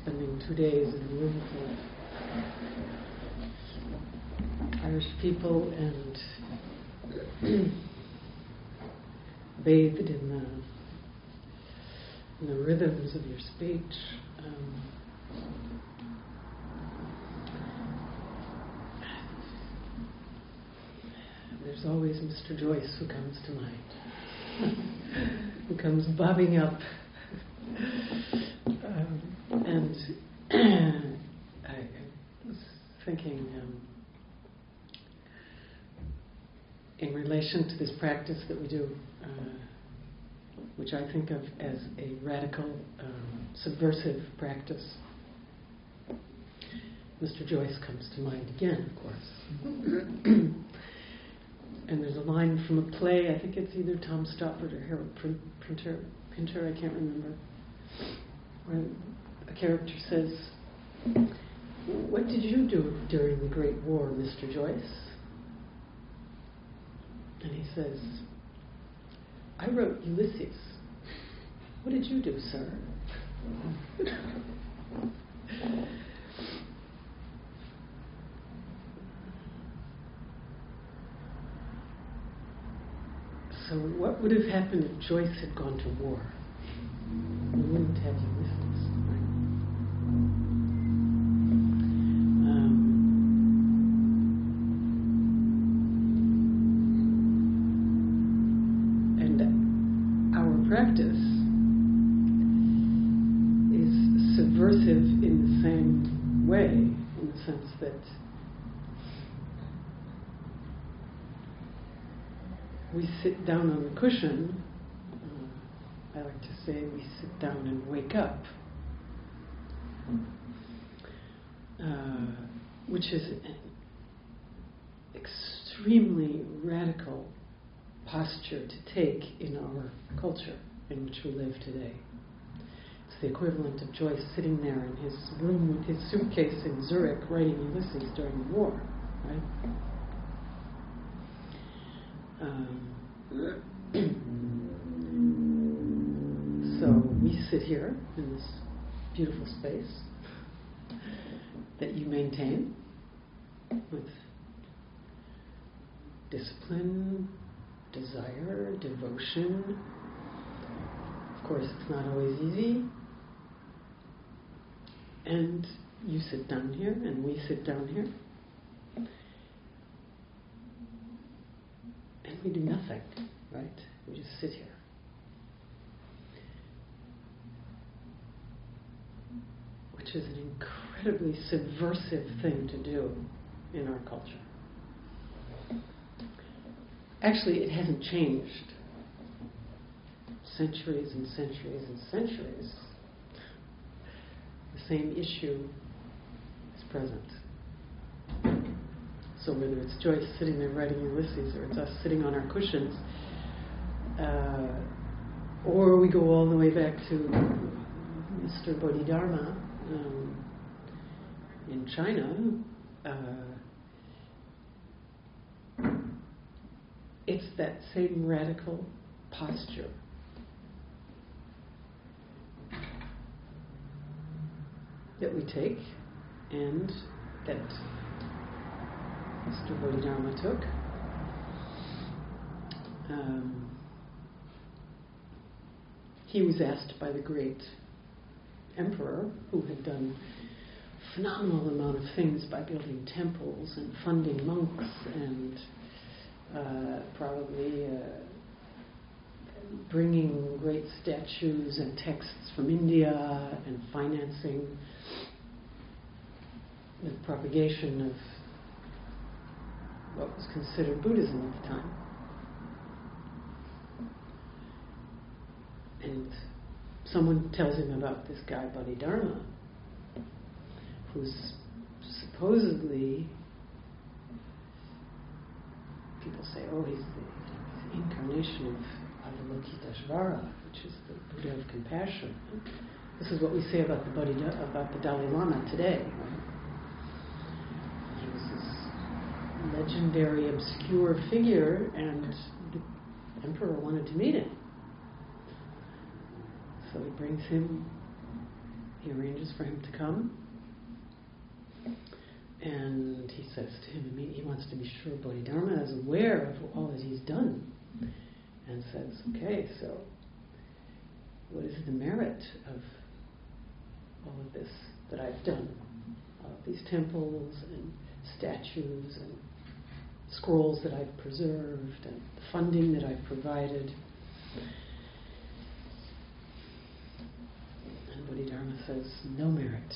spending 2 days in a room full of Irish people and bathed in the rhythms of your speech. There's always Mr. Joyce who comes to mind, who comes bobbing up. And I was thinking, in relation to this practice that we do, which I think of as a radical, subversive practice. Mr. Joyce comes to mind again, of course. And there's a line from a play, I think it's either Tom Stoppard or Harold Pinter, I can't remember, where a character says, "What did you do during the Great War, Mr. Joyce?" And he says, "I wrote Ulysses. What did you do, sir?" So what would have happened if Joyce had gone to war? We wouldn't have Ulysses, right? And our practice is subversive in the same way, in the sense that we sit down on the cushion. I like to say we sit down and wake up, which is an extremely radical posture to take in our culture in which we live today. It's the equivalent of Joyce sitting there in his room with his suitcase in Zurich writing Ulysses during the war, right? So we sit here in this beautiful space that you maintain with discipline, desire, devotion. Of course, it's not always easy. And you sit down here, and we sit down here. And we do nothing, right? We just sit here. Which is an incredibly subversive thing to do in our culture. Actually, it hasn't changed. Centuries and centuries and centuries. The same issue is present. So whether it's Joyce sitting there writing Ulysses, or it's us sitting on our cushions, or we go all the way back to Mr. Bodhidharma in China, it's that same radical posture. That we take, and that Mr. Bodhidharma took. He was asked by the great emperor, who had done a phenomenal amount of things by building temples and funding monks and probably bringing great statues and texts from India and financing the propagation of what was considered Buddhism at the time. And someone tells him about this guy Bodhidharma, who's supposedly, people say, oh, he's the incarnation of Avalokiteshvara, which is the Buddha of compassion. And this is what we say about the Dalai Lama today, right? He was this legendary, obscure figure, and the emperor wanted to meet him. So he brings him he arranges for him to come. And he says to him, he wants to be sure Bodhidharma is aware of all that he's done. And says, okay, so what is the merit of all of this that I've done? These temples and statues and scrolls that I've preserved and the funding that I've provided. And Bodhidharma says, no merit.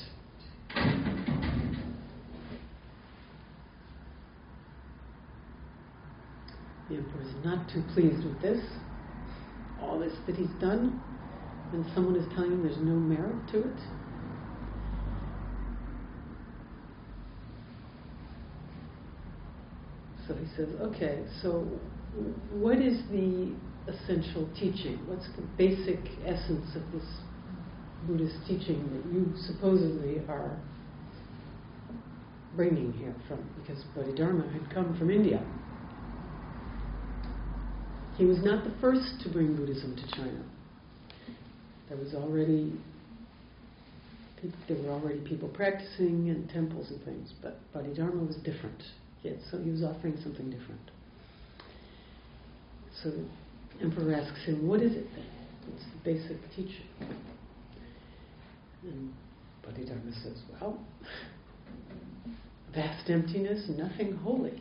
The emperor is not too pleased with this. All this that he's done, and someone is telling him there's no merit to it. So he says, okay, so what is the essential teaching? What's the basic essence of this Buddhist teaching that you supposedly are bringing here from? Because Bodhidharma had come from India. He was not the first to bring Buddhism to China. There were already people practicing in temples and things, but Bodhidharma was different. So he was offering something different. So the emperor asks him, what is it then? What's the basic teaching? And Bodhidharma says, well, vast emptiness, nothing holy.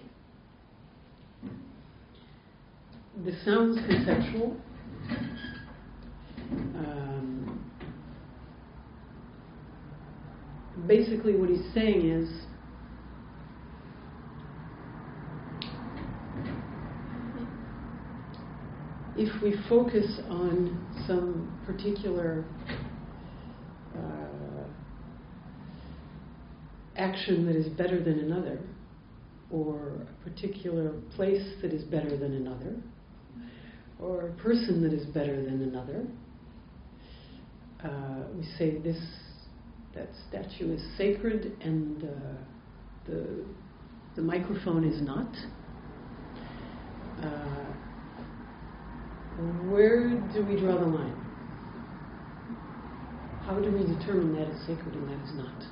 This sounds conceptual. Basically what he's saying is, if we focus on some particular action that is better than another, or a particular place that is better than another, or a person that is better than another, we say that statue is sacred and the microphone is not. Where do we draw the line? How do we determine that is sacred and that is not?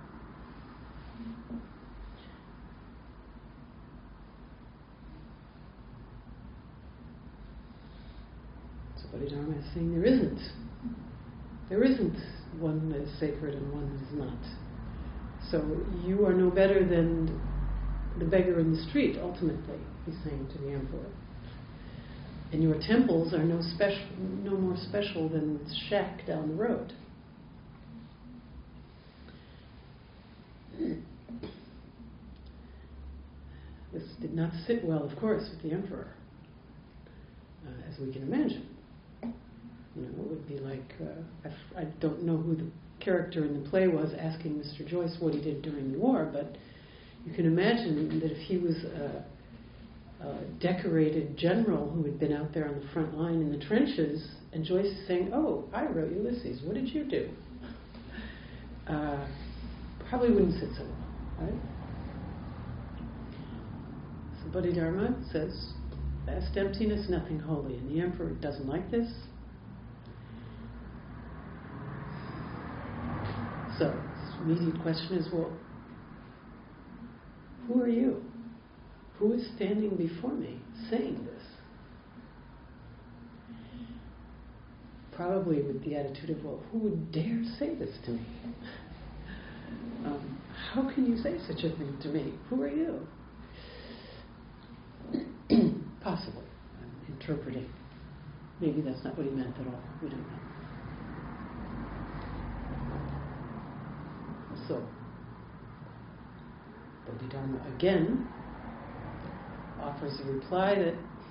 So Bodhidharma is saying there isn't. There isn't one that is sacred and one that is not. So you are no better than the beggar in the street, ultimately, he's saying to the emperor. And your temples are no more special than the shack down the road. This did not sit well, of course, with the emperor, as we can imagine. You know, it would be like, I don't know who the character in the play was asking Mr. Joyce what he did during the war, but you can imagine that if he was a decorated general who had been out there on the front line in the trenches, and Joyce is saying, oh, I wrote Ulysses, what did you do? Probably wouldn't sit so well, right? So Bodhidharma says, vast emptiness, nothing holy. And the emperor doesn't like this. So the immediate question is, well, who are you? Who is standing before me saying this? Probably with the attitude of, well, who would dare say this to me? How can you say such a thing to me? Who are you? Possibly. I'm interpreting. Maybe that's not what he meant at all. We don't know. So, Bodhidharma again offers a reply that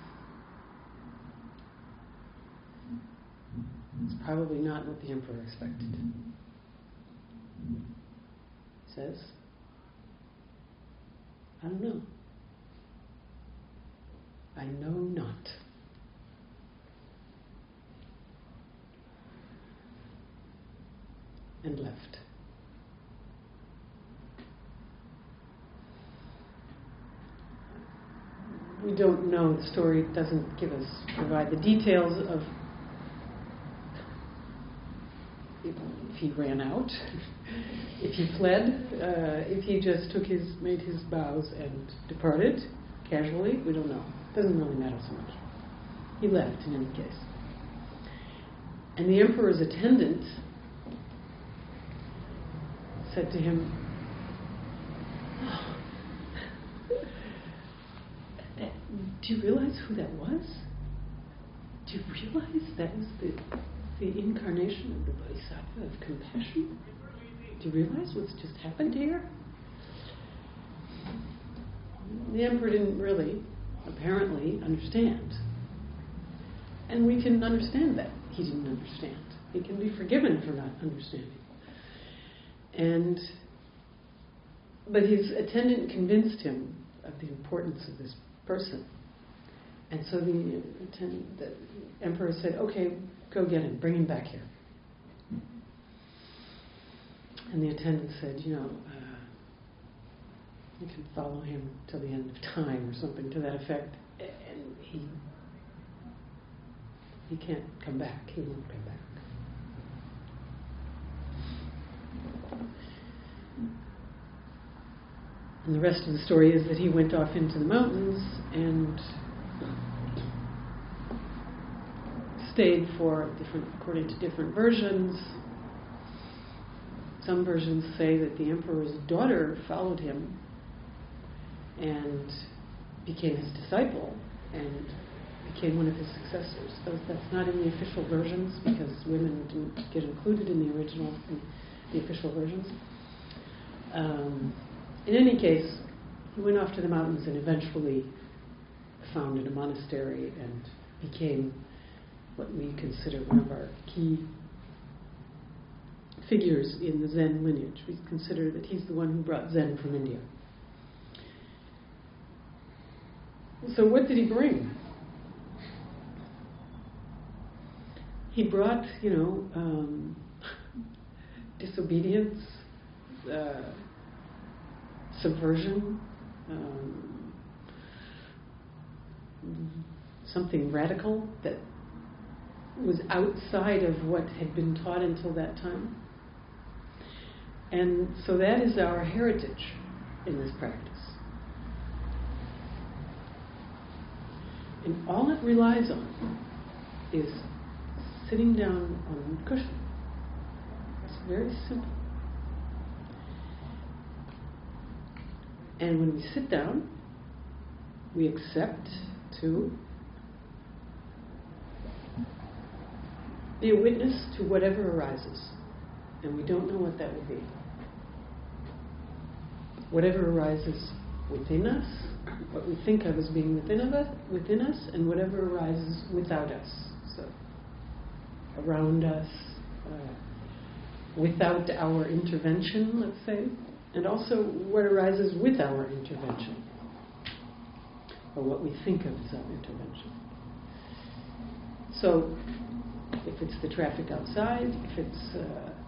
it's probably not what the emperor expected. He says, I don't know. I know not. And left. We don't know, the story doesn't provide the details of if he ran out, if he fled, if he just made his bows and departed casually. We don't know. Doesn't really matter so much. He left in any case. And the emperor's attendant said to him, "Oh, do you realize who that was? Do you realize that was the incarnation of the Bodhisattva of compassion? Do you realize what's just happened here?" The emperor didn't really, apparently, understand. And we can understand that he didn't understand. He can be forgiven for not understanding. But his attendant convinced him of the importance of this person. And so the emperor said, "Okay, go get him, bring him back here." And the attendant said, "You can follow him till the end of time," or something to that effect. And he can't come back. He won't come back. And the rest of the story is that he went off into the mountains and stayed according to different versions. Some versions say that the emperor's daughter followed him and became his disciple and became one of his successors. That's not in the official versions because women didn't get included in the official versions. In any case, he went off to the mountains and eventually founded a monastery and became what we consider one of our key figures in the Zen lineage. We consider that he's the one who brought Zen from India. So what did he bring? He brought, disobedience, subversion, something radical that was outside of what had been taught until that time. And so that is our heritage in this practice. And all it relies on is sitting down on the cushion. It's very simple. And when we sit down, we accept to be a witness to whatever arises. And we don't know what that will be. Whatever arises within us, what we think of as being within us, and whatever arises without us. So, around us, without our intervention, let's say, and also what arises with our intervention, or what we think of as our intervention. So, if it's the traffic outside, if it's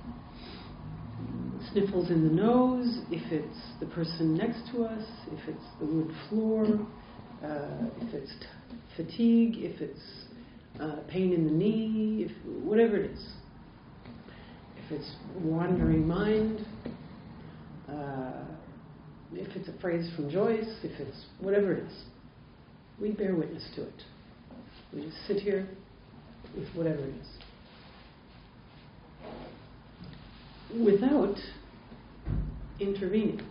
sniffles in the nose, if it's the person next to us, if it's the wood floor, if it's fatigue, if it's pain in the knee, whatever it is. If it's wandering mind, if it's a phrase from Joyce, if it's whatever it is, we bear witness to it. We just sit here with whatever it is. Without intervening.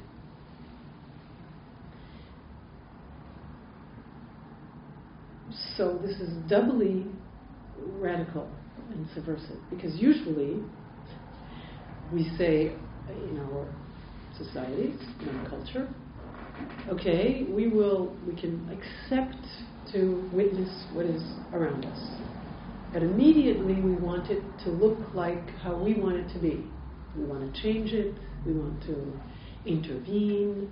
So this is doubly radical and subversive, because usually we say in our societies, in our culture, okay, we can accept to witness what is around us. But immediately we want it to look like how we want it to be. We want to change it. We want to intervene.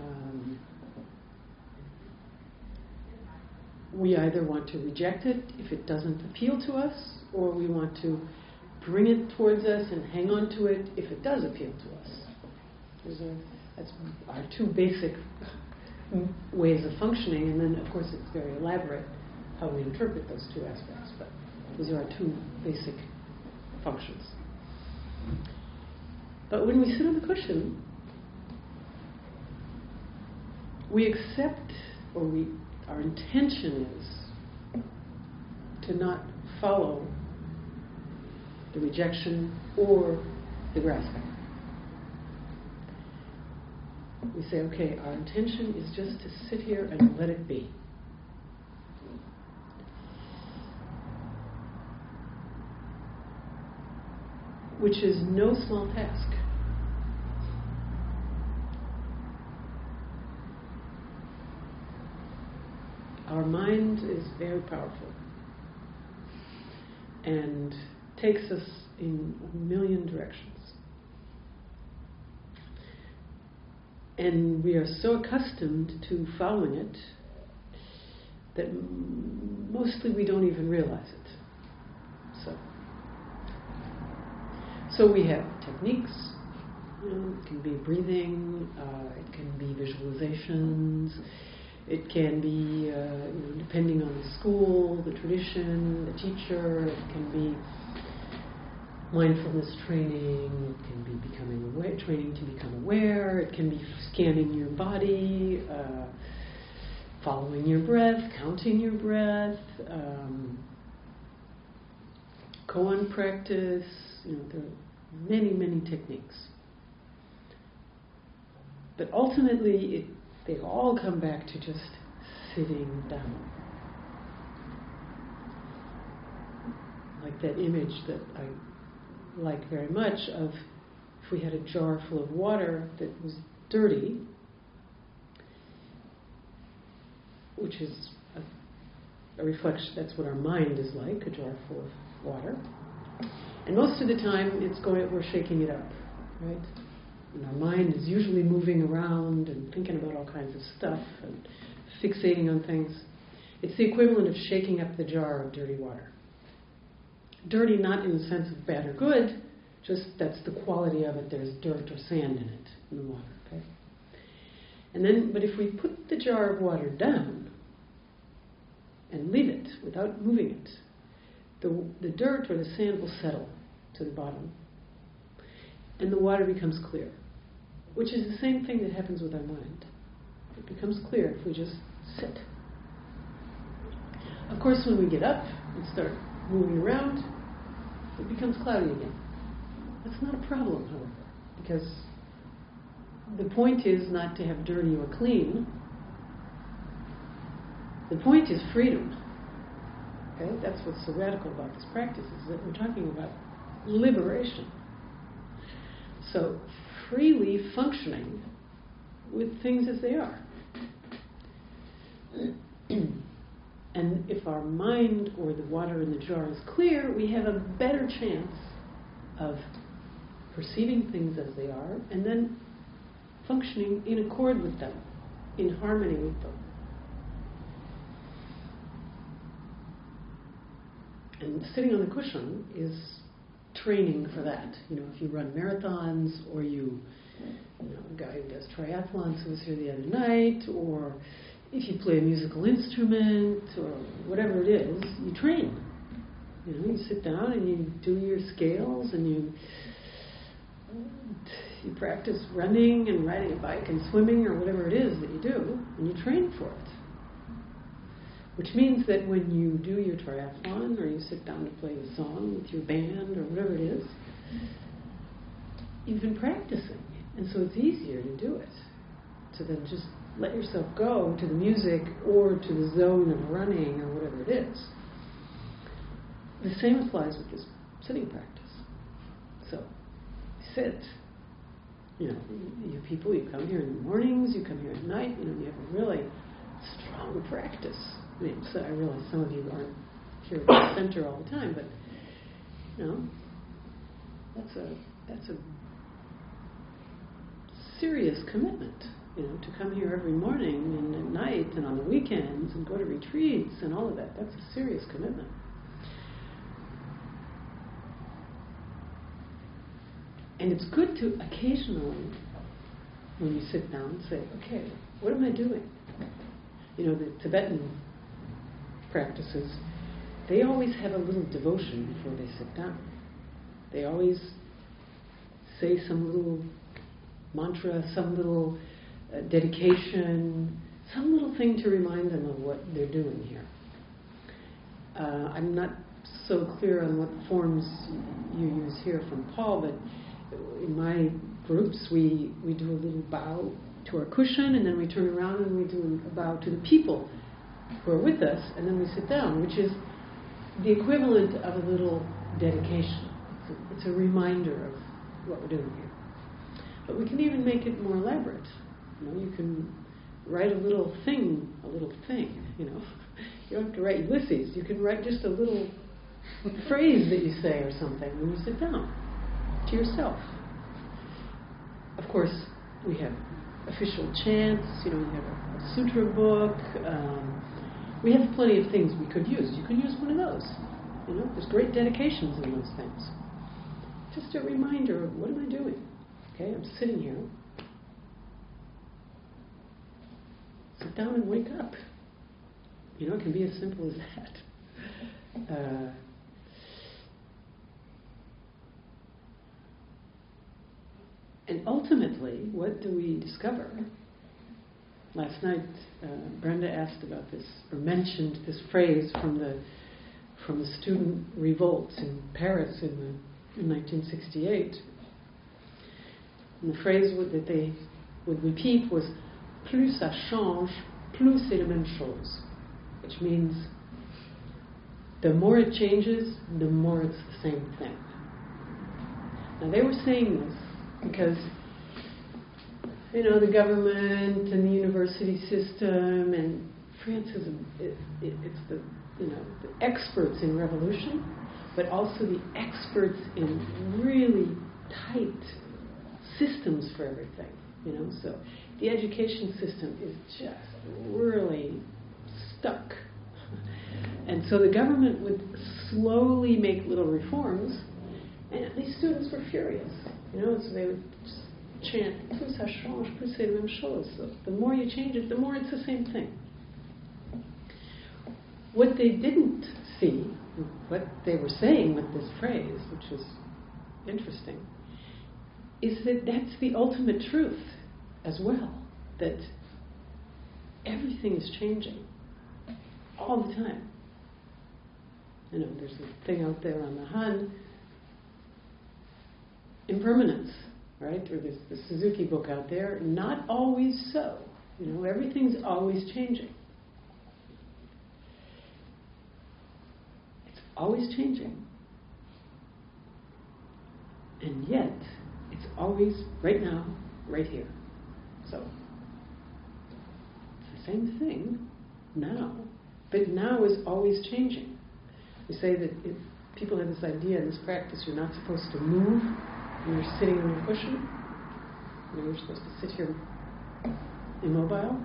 We either want to reject it if it doesn't appeal to us, or we want to bring it towards us and hang on to it if it does appeal to us. That's our two basic ways of functioning, and then of course it's very elaborate how we interpret those two aspects, but those are our two basic functions. But when we sit on the cushion, we accept, or our intention is to not follow the rejection or the grasping. We say, okay, our intention is just to sit here and let it be. Which is no small task. Our mind is very powerful and takes us in a million directions. And we are so accustomed to following it that mostly we don't even realize it. So we have techniques. It can be breathing, it can be visualizations, it can be, depending on the school, the tradition, the teacher, it can be mindfulness training, it can be becoming aware, training to become aware, it can be scanning your body, following your breath, counting your breath, koan practice. There are many, many techniques. But ultimately, they all come back to just sitting down. Like that image that I like very much of if we had a jar full of water that was dirty, which is a reflection, that's what our mind is like, a jar full of water. And most of the time, we're shaking it up, right? And our mind is usually moving around and thinking about all kinds of stuff and fixating on things. It's the equivalent of shaking up the jar of dirty water. Dirty not in the sense of bad or good, just that's the quality of it. There's dirt or sand in it, in the water, okay? But if we put the jar of water down and leave it without moving it, the dirt or the sand will settle to the bottom, and the water becomes clear, which is the same thing that happens with our mind. It becomes clear if we just sit. Of course, when we get up and start moving around, it becomes cloudy again. That's not a problem, however, because the point is not to have dirty or clean. The point is freedom. Okay? That's what's so radical about this practice, is that we're talking about liberation. So, freely functioning with things as they are. And if our mind or the water in the jar is clear, we have a better chance of perceiving things as they are and then functioning in accord with them, in harmony with them. And sitting on the cushion is training for that. If you run marathons, or a guy who does triathlons who was here the other night, or if you play a musical instrument, or whatever it is, you train. You sit down and you do your scales, and you practice running and riding a bike and swimming, or whatever it is that you do, and you train for it. Which means that when you do your triathlon, or you sit down to play a song with your band, or whatever it is, you've been practicing. And so it's easier to do it. So then just let yourself go to the music, or to the zone of running, or whatever it is. The same applies with this sitting practice. So, sit. You people, you come here in the mornings, you come here at night, you have a really strong practice. So I realize some of you aren't here at the center all the time, but that's a serious commitment. To come here every morning and at night and on the weekends and go to retreats and all of that. That's a serious commitment. And it's good to occasionally, when you sit down, say, okay, what am I doing? The Tibetan practices, they always have a little devotion before they sit down. They always say some little mantra, some little dedication, some little thing to remind them of what they're doing here. I'm not so clear on what forms you use here from Paul, but in my groups we do a little bow to our cushion, and then we turn around and we do a bow to the people who are with us, and then we sit down, which is the equivalent of a little dedication. It's a reminder of what we're doing here. But we can even make it more elaborate. You can write a little thing, You don't have to write Ulysses. You can write just a little phrase that you say or something when you sit down to yourself. Of course, we have official chants, you have a sutra book. We have plenty of things we could use. You could use one of those. There's great dedications in those things. Just a reminder of what am I doing? Okay, I'm sitting here. Sit down and wake up. It can be as simple as that. And ultimately, what do we discover? Last night, Brenda asked about this, or mentioned this phrase from the student revolts in Paris in 1968. And the phrase that they would repeat was "Plus ça change, plus c'est la même chose," which means the more it changes, the more it's the same thing. Now they were saying this because the government and the university system, and France is it's the experts in revolution, but also the experts in really tight systems for everything. So the education system is just really stuck. And so the government would slowly make little reforms, and these students were furious, so they would chant, "Plus ça change, plus c'est la même chose." So the more you change it, the more it's the same thing. What they didn't see, what they were saying with this phrase, which is interesting, is that that's the ultimate truth as well, that everything is changing all the time. There's a thing out there on the Han, impermanence, right? Or there's the Suzuki book out there, not always so. Everything's always changing. It's always changing. And yet, it's always right now, right here. So, it's the same thing now, but now is always changing. We say that if people have this idea in this practice, you're not supposed to move when you're sitting on your cushion. You're supposed to sit here immobile,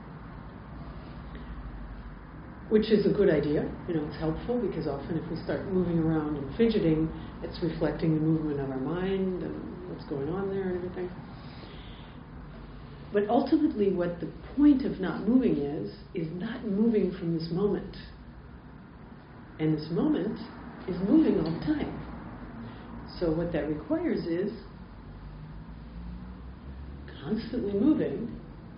which is a good idea. It's helpful because often if we start moving around and fidgeting, it's reflecting the movement of our mind and what's going on there and everything. But ultimately what the point of not moving is not moving from this moment. And this moment is moving all the time. So what that requires is constantly moving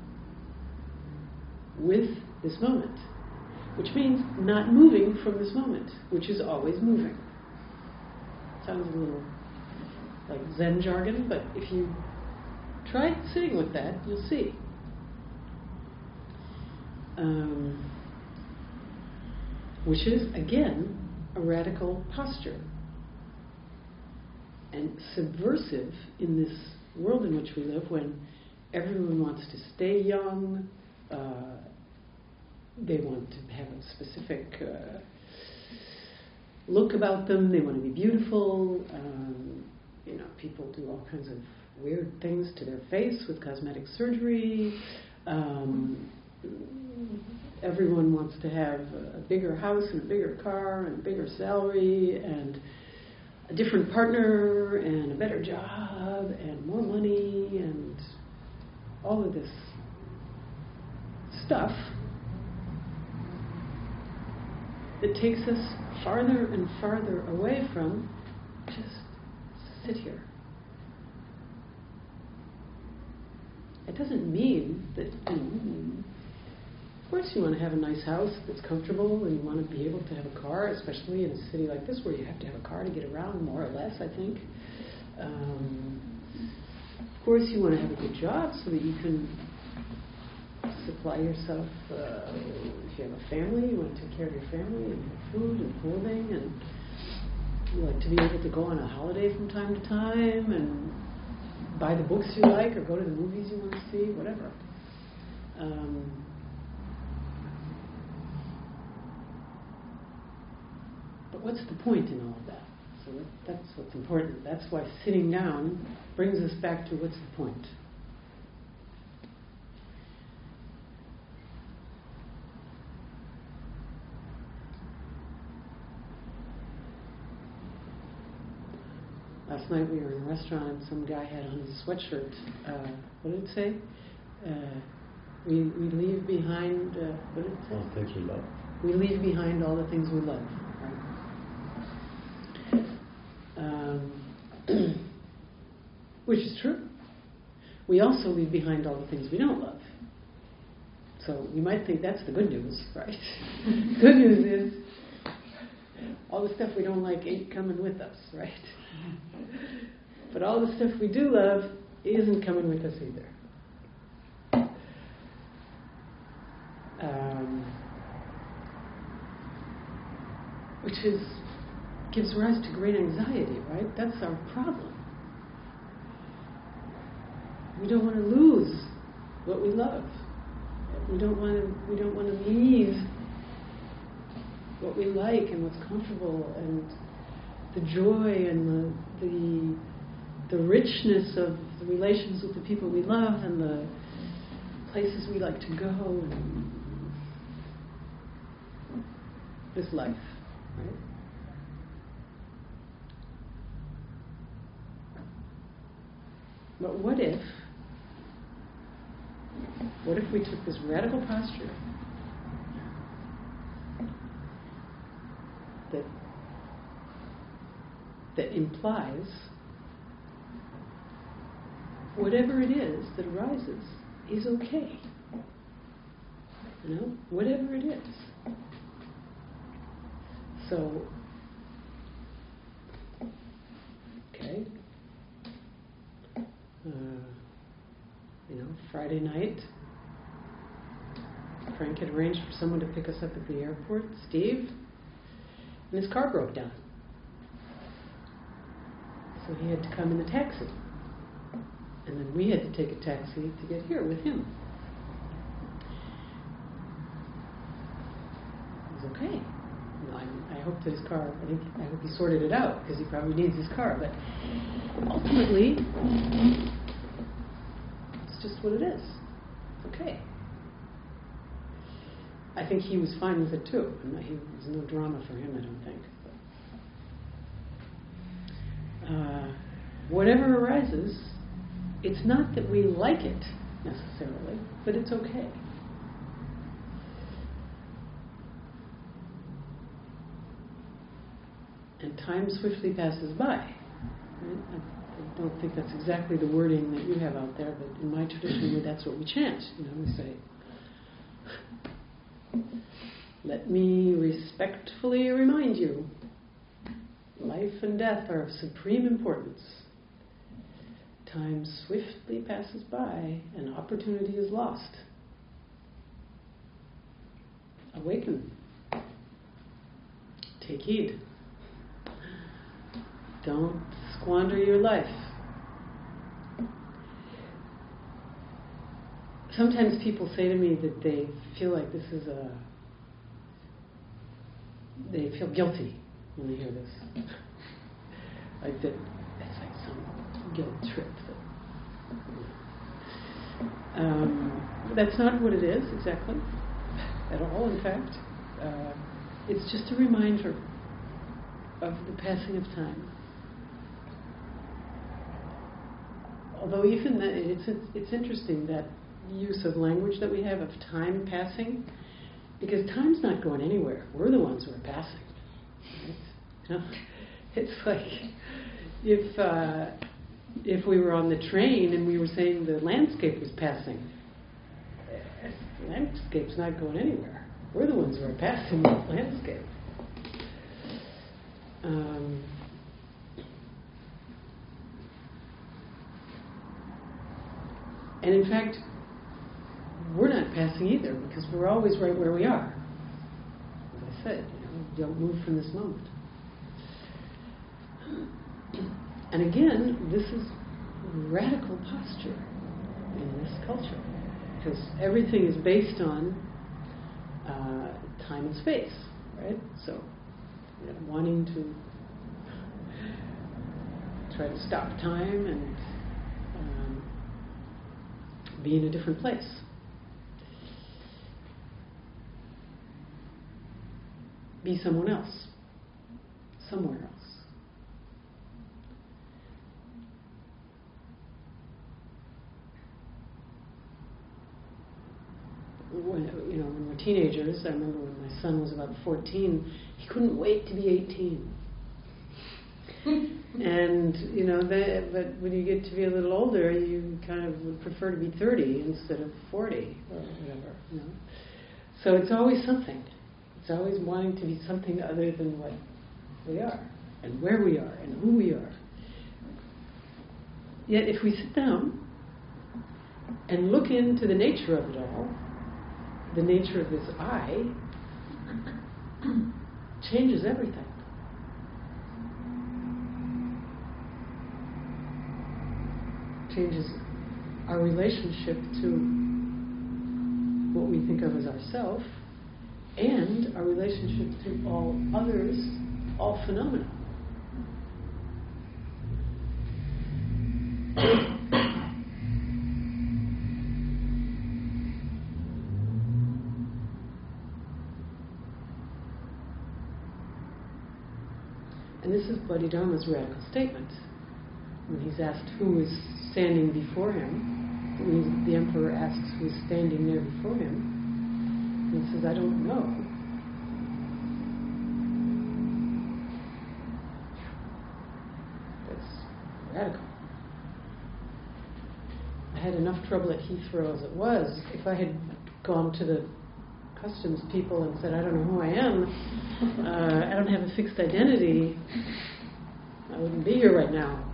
with this moment, which means not moving from this moment, which is always moving. Sounds a little like Zen jargon, but if you try sitting with that, you'll see. Which is, again, a radical posture. And subversive in this world in which we live, when everyone wants to stay young, they want to have a specific look about them, they want to be beautiful, people do all kinds of weird things to their face with cosmetic surgery. Everyone wants to have a bigger house and a bigger car and a bigger salary and a different partner and a better job and more money and all of this stuff that takes us farther and farther away from just sit here It doesn't mean that, of course you want to have a nice house that's comfortable and you want to be able to have a car, especially in a city like this where you have to have a car to get around, more or less, I think. Of course you want to have a good job so that you can supply yourself, if you have a family, you want to take care of your family and have food and clothing, and you like to be able to go on a holiday from time to time and buy the books you like or go to the movies you want to see, whatever. But what's the point in all of that? So that's what's important. That's why sitting down brings us back to what's the point. Last night we were in a restaurant and some guy had on his sweatshirt, what did it say? We leave behind, what did it say? All the things we love. We leave behind all the things we love, right? Which is true. We also leave behind all the things we don't love. So you might think that's the good news, right? Good news is all the stuff we don't like ain't coming with us, right? But all the stuff we do love isn't coming with us either. Which gives rise to great anxiety, right? That's our problem. We don't want to lose what we love. We don't want to leave what we like and what's comfortable and the joy and the richness of the relations with the people we love and the places we like to go and this life, right? But what if we took this radical posture that implies whatever it is that arises is okay. You know, whatever it is. So, okay. Friday night, Frank had arranged for someone to pick us up at the airport, Steve, and his car broke down. So he had to come in a taxi. And then we had to take a taxi to get here with him. It was okay. I hope that his car, I hope he sorted it out, because he probably needs his car. But ultimately, it's just what it is. It's okay. I think he was fine with it too. There was no drama for him, I don't think. Whatever arises, it's not that we like it necessarily, but it's okay. And time swiftly passes by. Right? I don't think that's exactly the wording that you have out there, but in my tradition, that's what we chant. We say, "Let me respectfully remind you, life and death are of supreme importance. Time swiftly passes by and opportunity is lost. Awaken. Take heed. Don't squander your life." Sometimes people say to me that they feel like they feel guilty when they hear this. Like that, it's like some guilt trip. That's not what it is exactly, at all. In fact, it's just a reminder of the passing of time. Although even that, it's interesting that use of language that we have of time passing, because time's not going anywhere. We're the ones who are passing. Right? It's like if if we were on the train and we were saying the landscape was passing, the landscape's not going anywhere. We're the ones who are passing the landscape. And in fact, we're not passing either, because we're always right where we are. As I said, don't move from this moment. And again, this is radical posture in this culture, because everything is based on time and space, right? So, wanting to try to stop time and be in a different place. Be someone else, somewhere else. When we're teenagers, I remember when my son was about 14, he couldn't wait to be 18. And, but when you get to be a little older, you kind of would prefer to be 30 instead of 40 or whatever, So it's always something. It's always wanting to be something other than what we are, and where we are, and who we are. Yet if we sit down and look into the nature of it all, the nature of this I changes everything. Changes our relationship to what we think of as ourself, and our relationship to all others, all phenomena. And this is Bodhidharma's radical statement. When he's asked who is standing before him, when the emperor asks who is standing there before him, he says, I don't know. That's radical. I had enough trouble at Heathrow as it was. If I had gone to the customs people and said, I don't know who I am, I don't have a fixed identity, I wouldn't be here right now.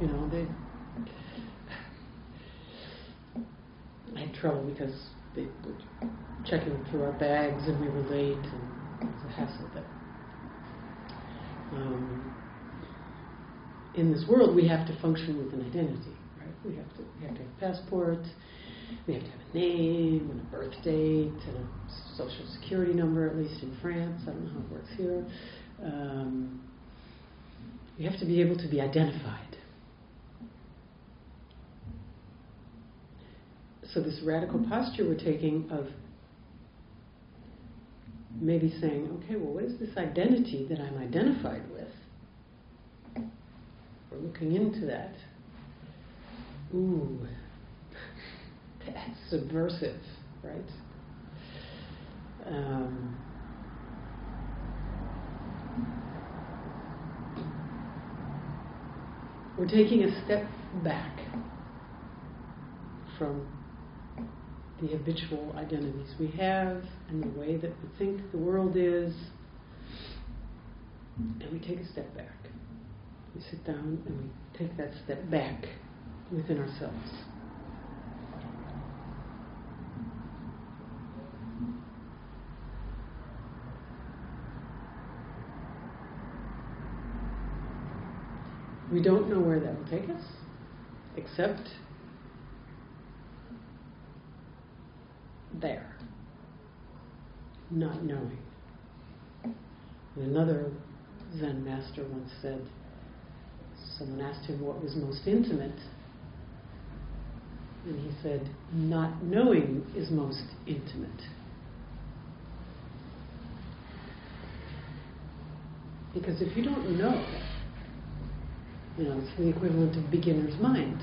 I had trouble because they were checking through our bags and we were late, and it was a hassle there. In this world, we have to function with an identity, right? We have to have a passport, we have to have a name and a birth date and a social security number, at least in France. I don't know how it works here. You have to be able to be identified. So this radical posture we're taking of maybe saying, okay, well, what is this identity that I'm identified with? We're looking into that. Ooh, that's subversive, right? We're taking a step back from the habitual identities we have and the way that we think the world is, and we take a step back. We sit down and we take that step back within ourselves. We don't know where that will take us, except there, not knowing. And another Zen master once said, someone asked him what was most intimate, and he said, not knowing is most intimate. Because if you don't know, it's the equivalent of beginner's mind.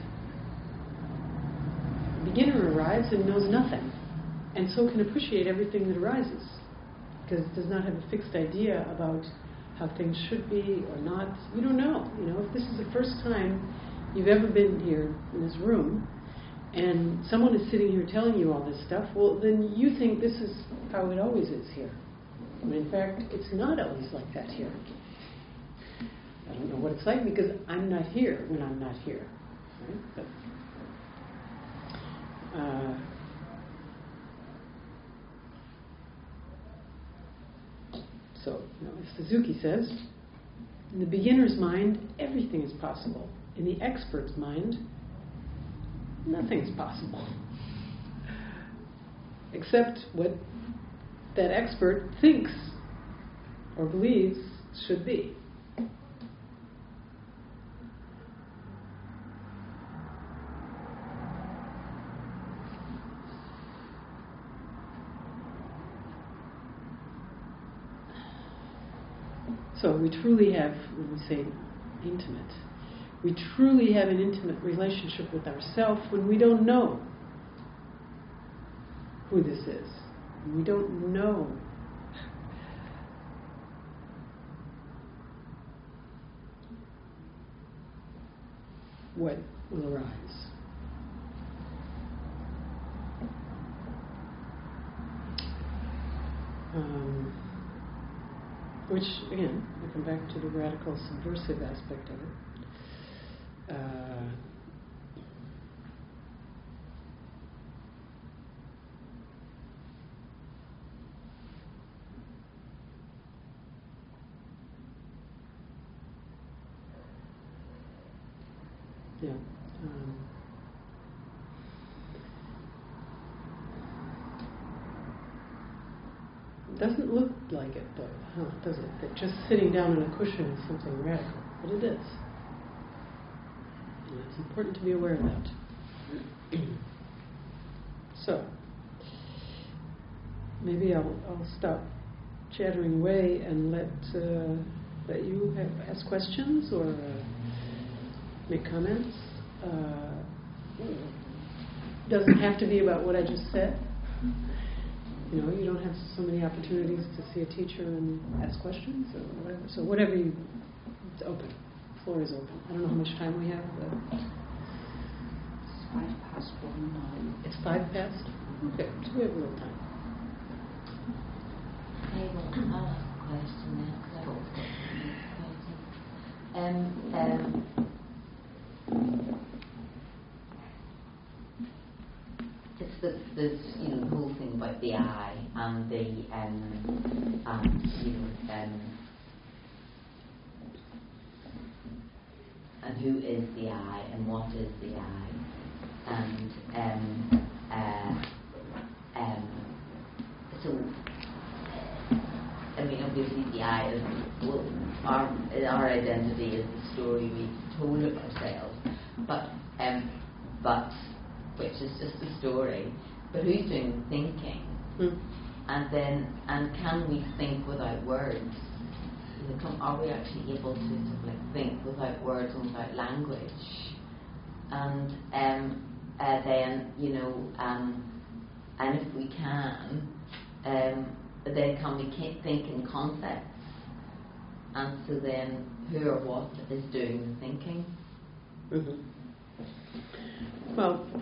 The beginner arrives and knows nothing, and so can appreciate everything that arises, because it does not have a fixed idea about how things should be or not. You don't know. If this is the first time you've ever been here in this room, and someone is sitting here telling you all this stuff, well, then you think this is how it always is here. When in fact, it's not always like that here. I don't know what it's like because I'm not here when I'm not here. Right? But, so, as Suzuki says, in the beginner's mind, everything is possible. In the expert's mind, nothing's possible. Except what that expert thinks or believes should be. So we truly have, when we say intimate, we truly have an intimate relationship with ourselves when we don't know who this is. We don't know what will arise. Which, again, I come back to the radical subversive aspect of it. Yeah. It doesn't look like it, though, does it? That just sitting down on a cushion is something radical, but it is. And it's important to be aware of that. So, maybe I'll stop chattering away and let you ask questions or make comments. Doesn't have to be about what I just said. You don't have so many opportunities to see a teacher and ask questions or whatever. So whatever it's open. The floor is open. I don't know how much time we have. But It's 1:05 now. It's 5:05? Okay, so we have a little time. Okay, well, I'll ask a question now because I've always got some it's this the whole thing about the I and the and who is the I and what is the I and so I mean obviously the I is our identity is the story we told of ourselves, but which is just a story, but who's doing the thinking? And can we think without words? Are we actually able to sort of think without words and without language? And then and if we can, then can we think in concepts? And so then, who or what is doing the thinking? Mm-hmm. Well.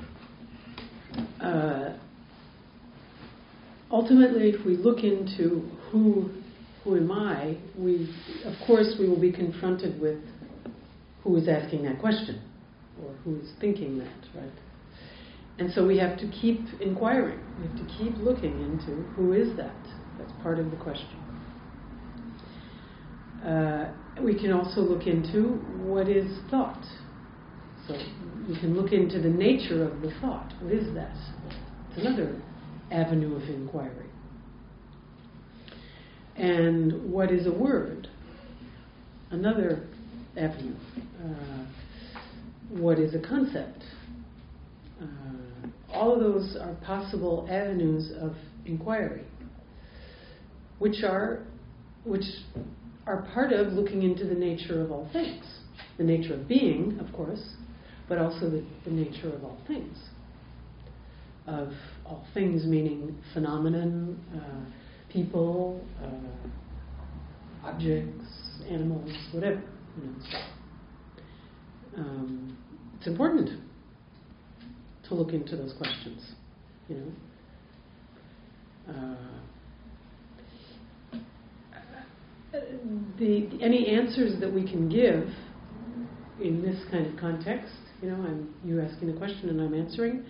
Ultimately, if we look into who am I, of course we will be confronted with who is asking that question or who is thinking that, right? And so we have to keep inquiring. We have to keep looking into who is that. That's part of the question. We can also look into what is thought. So we can look into the nature of the thought. What is that? It's another avenue of inquiry. And what is a word? Another avenue. What is a concept? All of those are possible avenues of inquiry, which are part of looking into the nature of all things. The nature of being, of course, but also the nature of all things. Of all things meaning phenomenon, people, objects, animals, whatever. it's important to look into those questions, you know. Any answers that we can give in this kind of context, you know, you asking the question and I'm answering,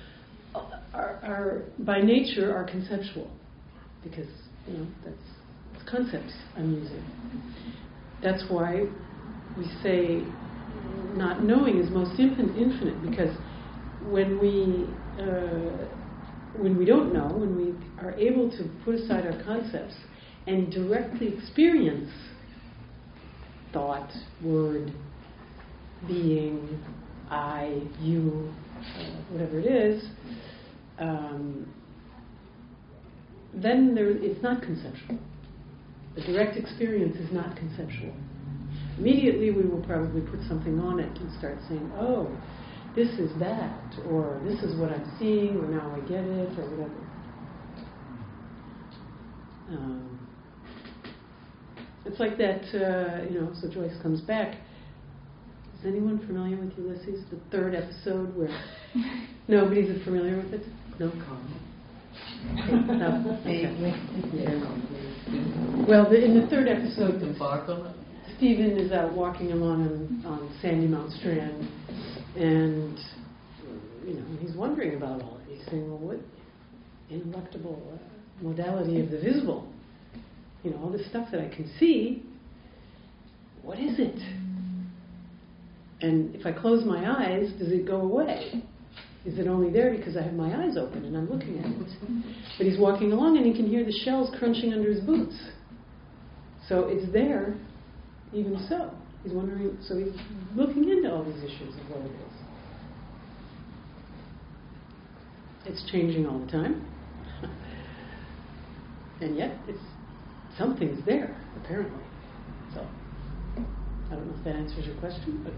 are by nature are conceptual, because, you know, it's concepts I'm using. That's why we say not knowing is most infinite, because when we don't know, when we are able to put aside our concepts and directly experience thought, word, being, I, you, whatever it is, then it's not conceptual. The direct experience is not conceptual. Immediately we will probably put something on it and start saying, oh, this is that, or this is what I'm seeing, or now I get it, or whatever. It's like that, so Joyce comes back. Is anyone familiar with Ulysses, the third episode where nobody's familiar with it? No? No. Okay. Well, in the third episode, Stephen is out walking along on Sandy Mount Strand, and he's wondering about all it. He's saying, well, what ineluctable modality of the visible? All this stuff that I can see, what is it? And if I close my eyes, does it go away? Is it only there because I have my eyes open and I'm looking at it? But he's walking along and he can hear the shells crunching under his boots. So it's there, even so. He's wondering, so he's looking into all these issues of what it is. It's changing all the time. And yet, something's there, apparently. So, I don't know if that answers your question, but...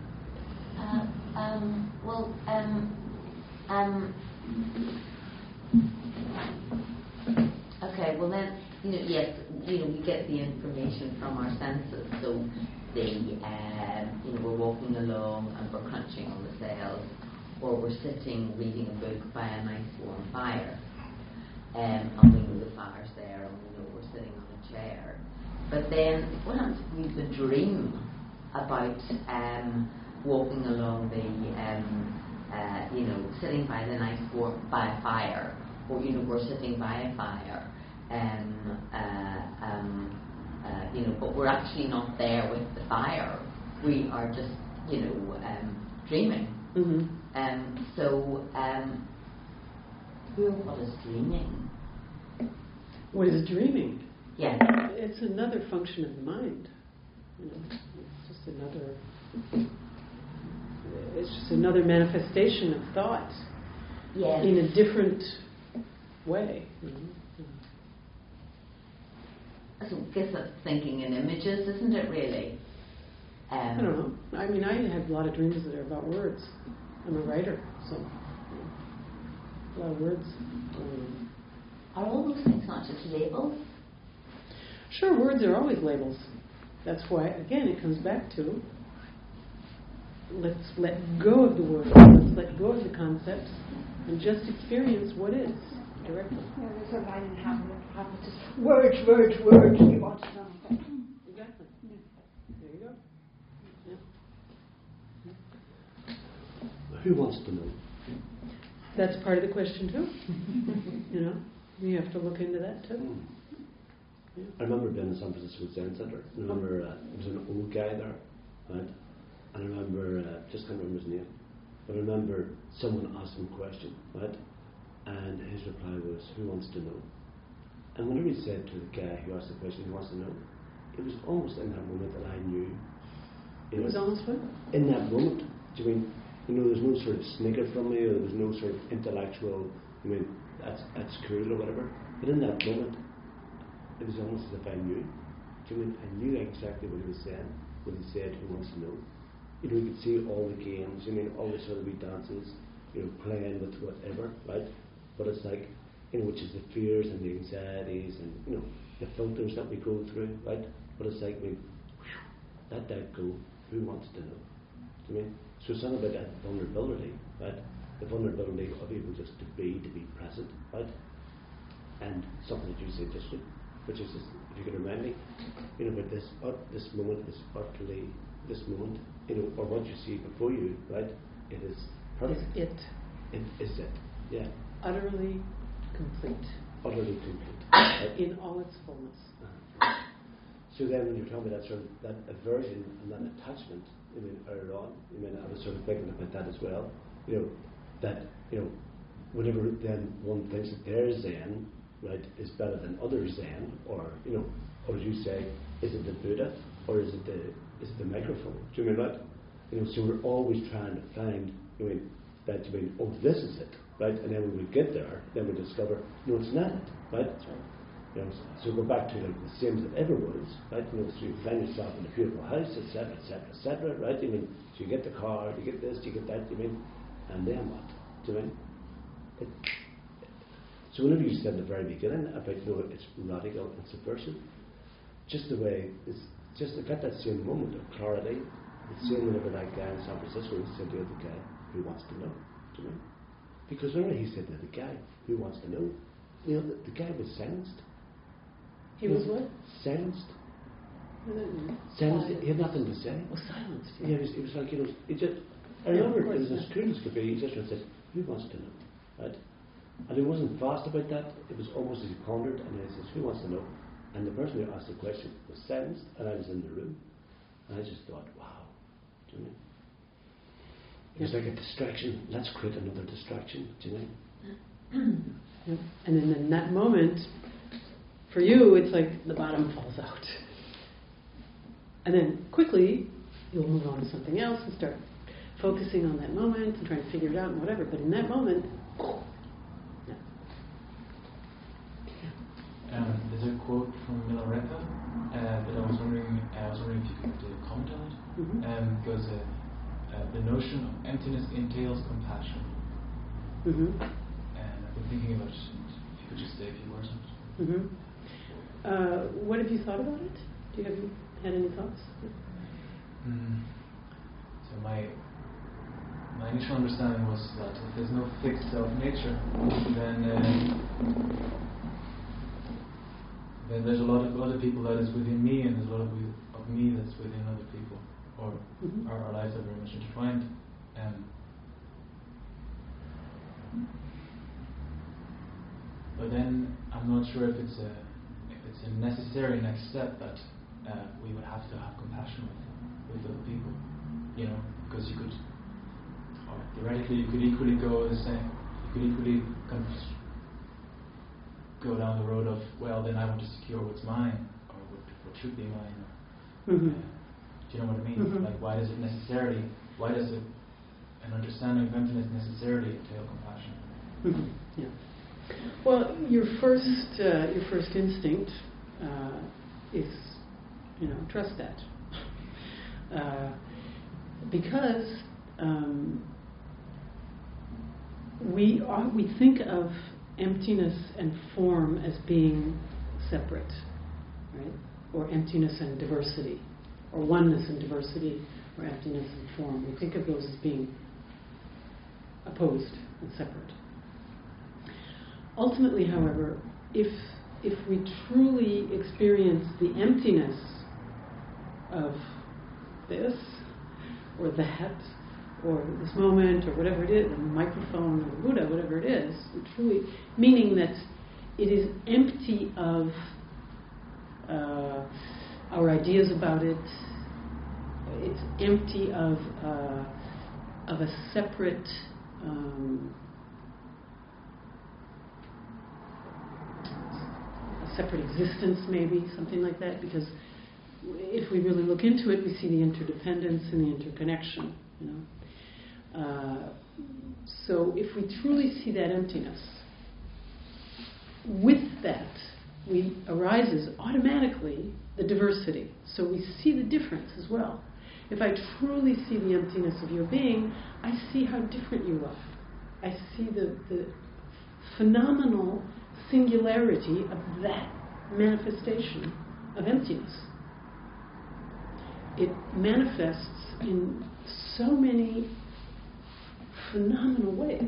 Okay, well then, yes, we get the information from our senses. So, we're walking along and we're crunching on the sails, or we're sitting reading a book by a nice warm fire, and we know the fire's there, and we know we're sitting on a chair. But then, what happens if we have a dream about walking along sitting by the nice by a fire, or we're sitting by a fire, but we're actually not there with the fire. We are just dreaming. Mm-hmm. What is dreaming? What is dreaming? Yes. It's another function of the mind. It's just another manifestation of thought. Yes. In a different way. So I guess that's thinking in images, isn't it, really? I don't know. I mean, I have a lot of dreams that are about words. I'm a writer, so a lot of words. Are all those things not just labels? Sure, words are always labels. That's why, again, it comes back to let's let go of the words, let's let go of the concepts, and just experience what is directly. Yeah, there's a line in Hamlet. Just words, you want to know. Exactly. Yeah. There you go. Yeah. Who wants to know? That's part of the question too. We have to look into that too. Yeah. I remember being in San Francisco Zen Center. I remember there was an old guy there, right? And I remember, just can't remember his name, but I remember someone asked him a question, right? And his reply was, who wants to know? And whenever he said to the guy who asked the question, who wants to know, it was almost in that moment that I knew. It was almost what? In that moment. Do you mean, there's no sort of snicker from me, or there was no sort of intellectual, that's cool or whatever. But in that moment, it was almost as if I knew. Do you mean, I knew exactly what he was saying when he said, who wants to know? You could see all the games, all the sort of wee dances, playing with whatever, right? But it's like, which is the fears and the anxieties and, the filters that we go through, right? But it's like, let that go. Who wants to know? Do you mean? So it's not about that vulnerability, right? The vulnerability of able just to be present, right? And something that you said just now, which is, just, if you could remind me, about this moment, this moment, or what you see before you, right? It is perfect. It Is it? Yeah. utterly complete Utterly complete. Right? in all its fullness. So then, when you're talking about that sort of that aversion and that attachment, earlier on, I was sort of thinking about that as well. That whenever then one thinks that their Zen, right, is better than others' Zen, or as you say, is it the Buddha or is it the microphone? Do you mean right? So we're always trying to find, oh, this is it, right? And then when we get there, then we discover, no, it's not it, right? That's right. So go back to like the same as it ever was, right? So you find yourself in a beautiful house, etc., right? So you get the car, you get this, you get that, and then what? Do you mean? So whenever you said at the very beginning about it's radical and subversive, just the way it's just to get that same moment of clarity, the same whenever that guy in San Francisco said to the other guy who wants to know, do you mean? Because remember he said to the guy who wants to know, the guy was silenced. He was what? Silenced. What does that mean? Silenced. He had nothing to say. Oh, silenced. Yeah, it was like, he just, I remember it was as cool as could be. He just said, who wants to know? Right? And he wasn't fast about that. It was almost as he pondered, and he says, who wants to know? And the person who asked the question was silenced, and I was in the room. And I just thought, wow. Do you know? It was like a distraction. Let's create another distraction. Do you know? Yep. And then in that moment, for you, it's like the bottom falls out. And then quickly, you'll move on to something else and start focusing on that moment and trying to figure it out and whatever. But in that moment, no. There's a quote from Milarepa that I was wondering if you could comment on it. Mm-hmm. It goes, the notion of emptiness entails compassion. Mm-hmm. And I've been thinking about it. If you could just say a few words on it. Mm-hmm. What have you thought about it? Have you had any thoughts? So my initial understanding was that if there's no fixed self-nature, then there's a lot of other people that is within me, and there's a lot of me that's within other people, or our lives are very much intertwined. But then I'm not sure if it's a necessary next step that we would have to have compassion with other people, because you could, or theoretically, you could equally go the same. You could equally kind of go down the road of, well, then I want to secure what's mine, or what should be mine. Or, do you know what I mean? Mm-hmm. Like, why does an understanding of emptiness necessarily entail compassion? Mm-hmm. Yeah. Well, your first instinct is, trust that, because we think of emptiness and form as being separate, right? Or emptiness and diversity, or oneness and diversity, or emptiness and form. We think of those as being opposed and separate. Ultimately, however, if we truly experience the emptiness of this, or that, or this moment, or whatever it is, the microphone, or the Buddha, whatever it is, truly, meaning that it is empty of our ideas about it, it's empty of a separate existence, maybe, something like that, because if we really look into it, we see the interdependence and the interconnection, so if we truly see that emptiness, with that arises automatically the diversity. So we see the difference as well. If I truly see the emptiness of your being, I see how different you are. I see the phenomenal singularity of that manifestation of emptiness. it manifests in so many phenomenal ways,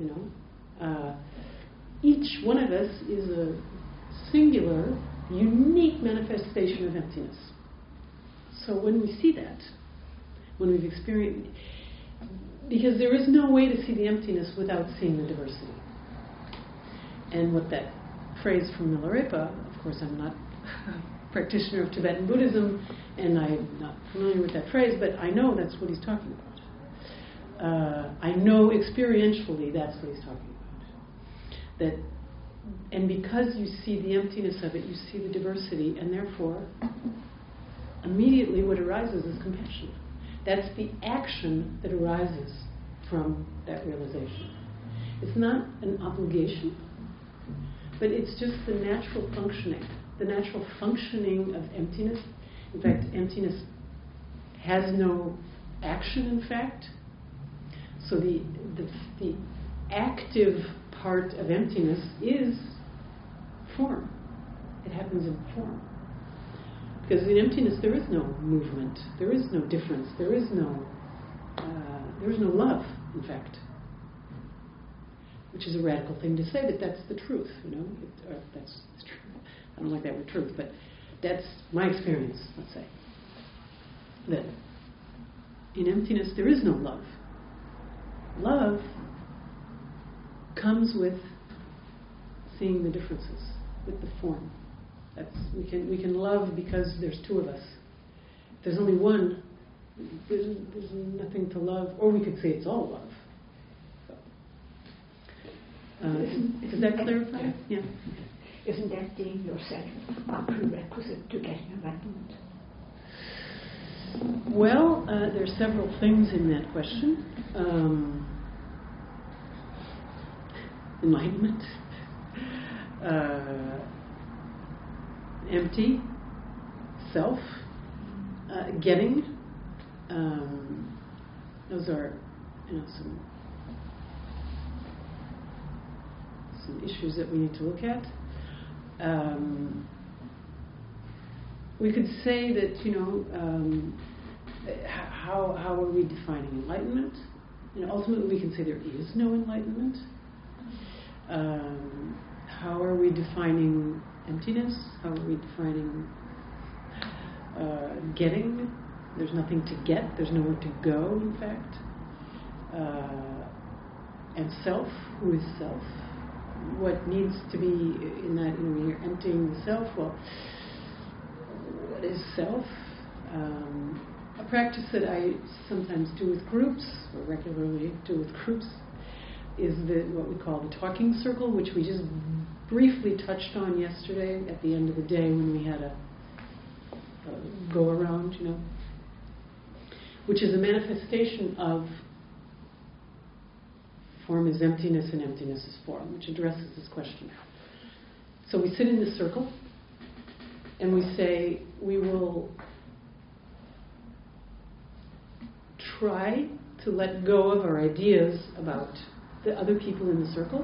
each one of us is a singular, unique manifestation of emptiness. So when we see that, when we've experienced, because there is no way to see the emptiness without seeing the diversity. And what that phrase from Milarepa, of course I'm not a practitioner of Tibetan Buddhism, and I'm not familiar with that phrase, but I know that's what he's talking about. I know experientially that's what he's talking about. And because you see the emptiness of it, you see the diversity, and therefore, immediately what arises is compassion. That's the action that arises from that realization. It's not an obligation, but it's just the natural functioning of emptiness. In fact, emptiness has no action, in fact. So the active part of emptiness is form. It happens in form. Because in emptiness there is no movement, there is no difference, there is no love, in fact. Which is a radical thing to say, but that's the truth, that's true. I don't like that word truth, but that's my experience, let's say. That in emptiness there is no love. Love comes with seeing the differences, with the form. We can love because there's two of us. If there's only one, there's nothing to love, or we could say it's all love. Does that clarify? Yeah. Isn't emptying yourself a prerequisite to getting enlightenment? Well, there are several things in that question. Enlightenment. Empty. Self. Getting. Those are, some issues that we need to look at. We could say that, how are we defining enlightenment? Ultimately, we can say there is no enlightenment. How are we defining emptiness? How are we defining getting? There's nothing to get. There's nowhere to go, in fact. And self, who is self? What needs to be in that, when you're emptying the self, well, what is self? A practice that I sometimes do with groups, or regularly do with groups, is what we call the talking circle, which we just briefly touched on yesterday at the end of the day when we had a go around, which is a manifestation of form is emptiness and emptiness is form, which addresses this question. So we sit in this circle and we say we will try to let go of our ideas about the other people in the circle.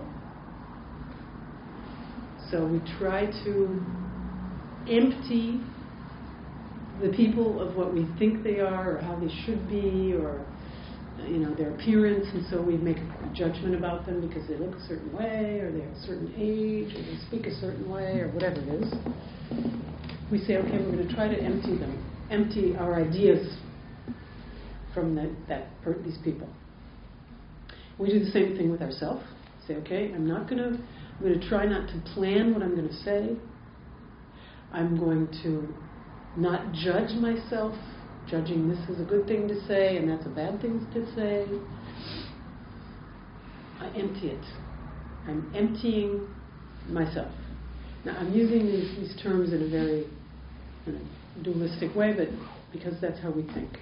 So we try to empty the people of what we think they are or how they should be or their appearance, and so we make a judgment about them because they look a certain way or they're a certain age or they speak a certain way or whatever it is. We say, okay, we're going to try to empty our ideas from these people. We do the same thing with ourselves. Say, okay, I'm going to try not to plan what I'm going to say. I'm going to not judge myself, judging this is a good thing to say and that's a bad thing to say. I empty it. I'm emptying myself. Now, I'm using these terms in a very dualistic way, but because that's how we think.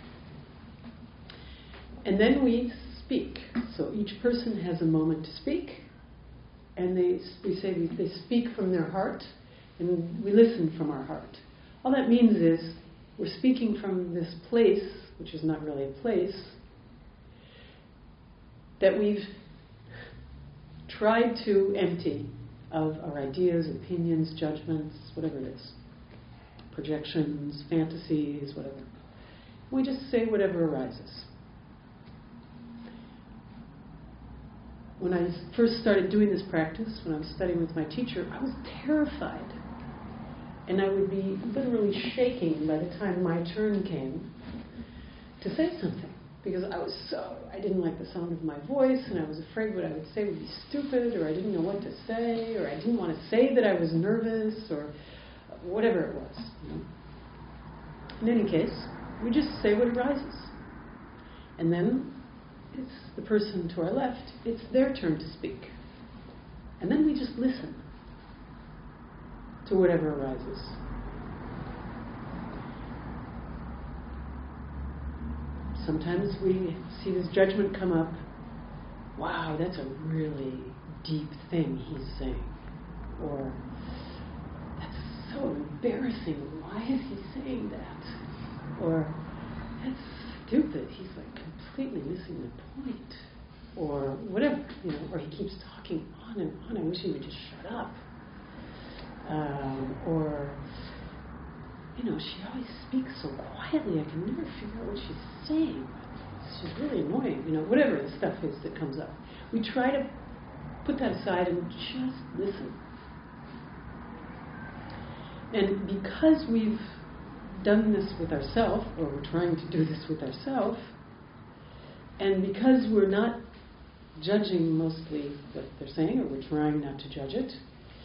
And then we speak. So each person has a moment to speak, and we say they speak from their heart, and we listen from our heart. All that means is we're speaking from this place, which is not really a place, that we've tried to empty of our ideas, opinions, judgments, whatever it is, projections, fantasies, whatever. We just say whatever arises. When I first started doing this practice, when I was studying with my teacher, I was terrified. And I would be literally shaking by the time my turn came to say something. Because I didn't like the sound of my voice, and I was afraid what I would say would be stupid, or I didn't know what to say, or I didn't want to say that I was nervous, or whatever it was. You know? In any case, we just say what arises. And then it's the person to our left, it's their turn to speak. And then we just listen to whatever arises. Sometimes we see this judgment come up. Wow, that's a really deep thing he's saying. Or, that's so embarrassing. Why is he saying that? Or, that's stupid. He's like completely missing the point. Or whatever, or he keeps talking on and on. I wish he would just shut up. Or, she always speaks so quietly, I can never figure out what she's saying. She's really annoying, whatever the stuff is that comes up. We try to put that aside and just listen. And because we've done this with ourselves, or we're trying to do this with ourselves, and because we're not judging mostly what they're saying, or we're trying not to judge it,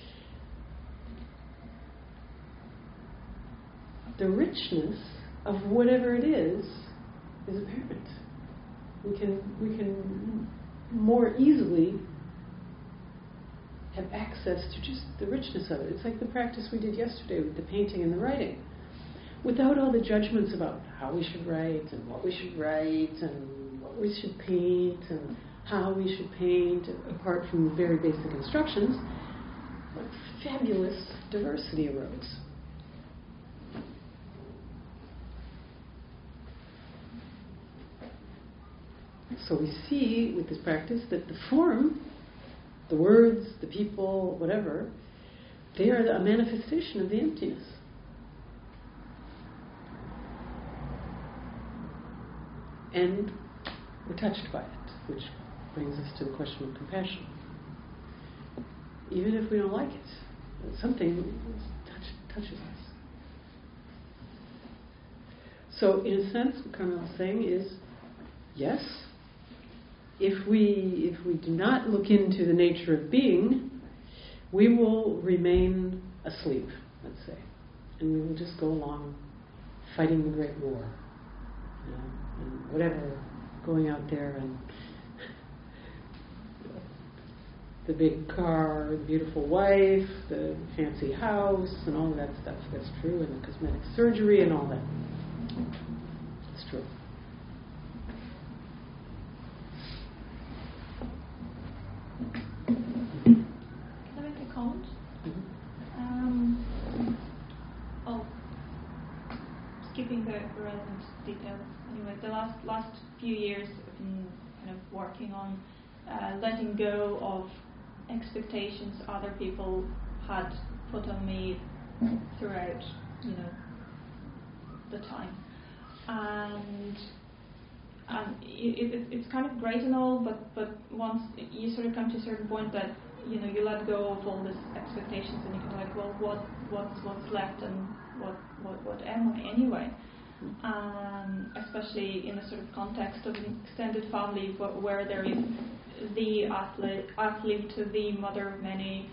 the richness of whatever it is apparent. We can more easily have access to just the richness of it. It's like the practice we did yesterday with the painting and the writing. Without all the judgments about how we should write and what we should write and what we should paint and how we should paint, apart from the very basic instructions, what fabulous diversity arose. So we see with this practice that the form, the words, the people, whatever, they are a manifestation of the emptiness. And we're touched by it, which brings us to the question of compassion. Even if we don't like it, something touches us. So in a sense, what Carmel is saying is, yes, if we do not look into the nature of being, we will remain asleep, let's say, and we will just go along fighting the great war, and whatever, going out there and the big car, the beautiful wife, the fancy house, and all of that stuff. That's true, and the cosmetic surgery and all that. It's true. Skipping the relevant details. Anyway, the last few years I've been kind of working on letting go of expectations other people had put on me throughout, the time. And it's kind of great and all, but once you sort of come to a certain point that you let go of all these expectations, and you can like, well, what's left, and what am I anyway? Especially in a sort of context of an extended family where there is the athlete, the mother of many,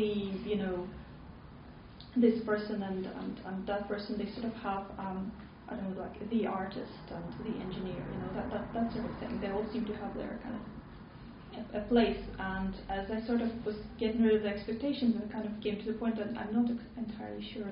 this person and that person. They sort of have like the artist and the engineer, that sort of thing. They all seem to have their kind of a place. And as I sort of was getting rid of the expectations, I kind of came to the point that I'm not entirely sure,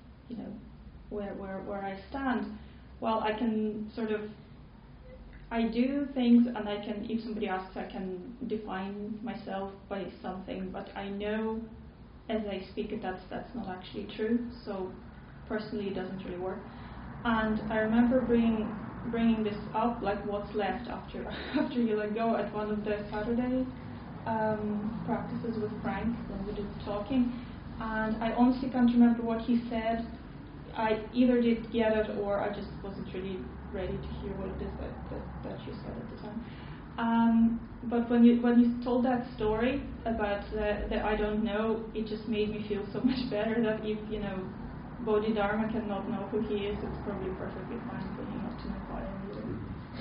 where I stand. Well, I can sort of, I do things, and I can, if somebody asks, I can define myself by something, but I know as I speak it, that's not actually true. So personally, it doesn't really work. And I remember bringing this up, like what's left after you let go, at one of the Saturday practices with Frank when we did talking, and I honestly can't remember what he said. I either did get it or I just wasn't really ready to hear what it is that you said at the time. But when you told that story about the I don't know, it just made me feel so much better that if Bodhidharma cannot know who he is, it's probably perfectly fine for him not to know who I am either.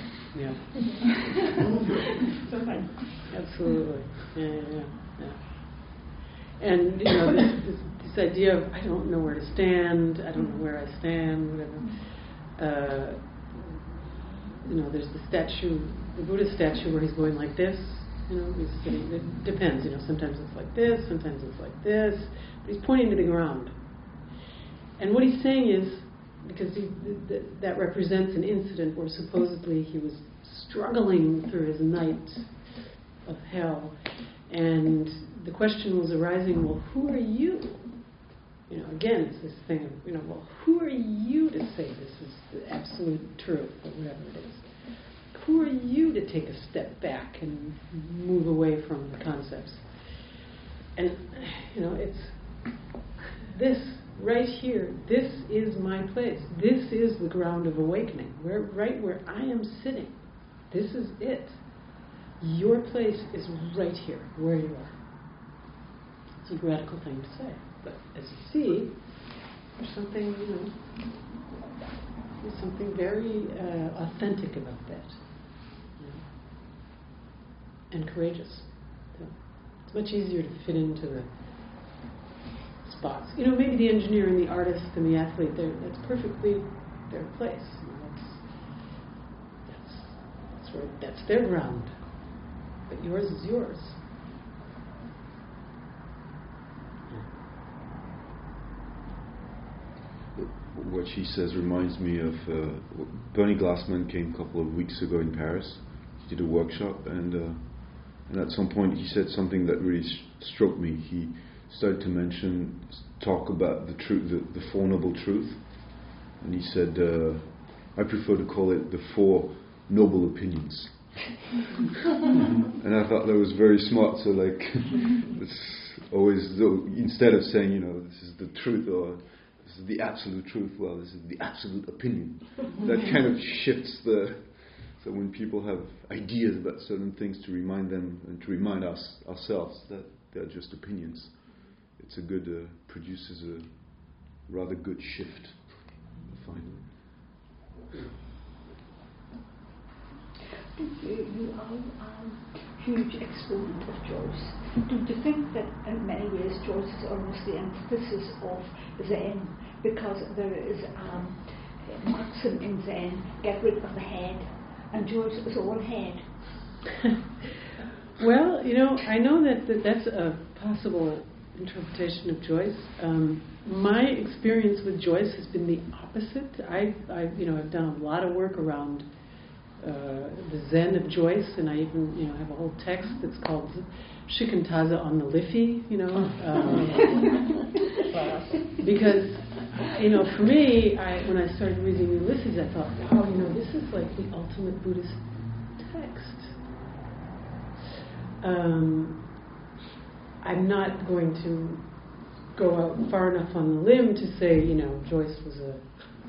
Yeah. So thanks. Absolutely. Yeah. And this idea of I don't know where to stand, I don't know where I stand, whatever. There's the statue, the Buddha statue, where he's going like this. He's sitting. It depends. Sometimes it's like this, sometimes it's like this. But he's pointing to the ground. And what he's saying is, because that represents an incident where supposedly he was struggling through his night of hell, and the question was arising, well, who are you? Again, it's this thing of, well, who are you to say this is the absolute truth, or whatever it is? Who are you to take a step back and move away from the concepts? And, it's this right here. This is my place. This is the ground of awakening. Right where I am sitting. This is it. Your place is right here, where you are. It's a radical thing to say. But as you see, there's something, there's something very authentic about that. And courageous. So it's much easier to fit into the spots. Maybe the engineer and the artist and the athlete, that's perfectly their place. That's their ground. But yours is yours. What she says reminds me of Bernie Glassman came a couple of weeks ago in Paris. He did a workshop, and at some point he said something that really struck me. He started to talk about the truth, the Four Noble Truth, and he said, I prefer to call it the Four Noble Opinions. And I thought that was very smart. So it's always, instead of saying, this is the truth or this is the absolute truth, well, this is the absolute opinion. That kind of shifts so when people have ideas about certain things, to remind them and to remind ourselves that they're just opinions. It's produces a rather good shift, finally. You are a huge exponent of Joyce. Do you think that in many ways Joyce is almost the antithesis of Zen? Because there is a maxim in Zen, get rid of the head, and Joyce is all head. Well, I know that's a possible interpretation of Joyce. My experience with Joyce has been the opposite. I've done a lot of work around the Zen of Joyce, and I even have a whole text that's called Shikantaza on the Liffey. Because for me, when I started reading Ulysses, I thought, wow, this is like the ultimate Buddhist text. I'm not going to go out far enough on the limb to say, Joyce was a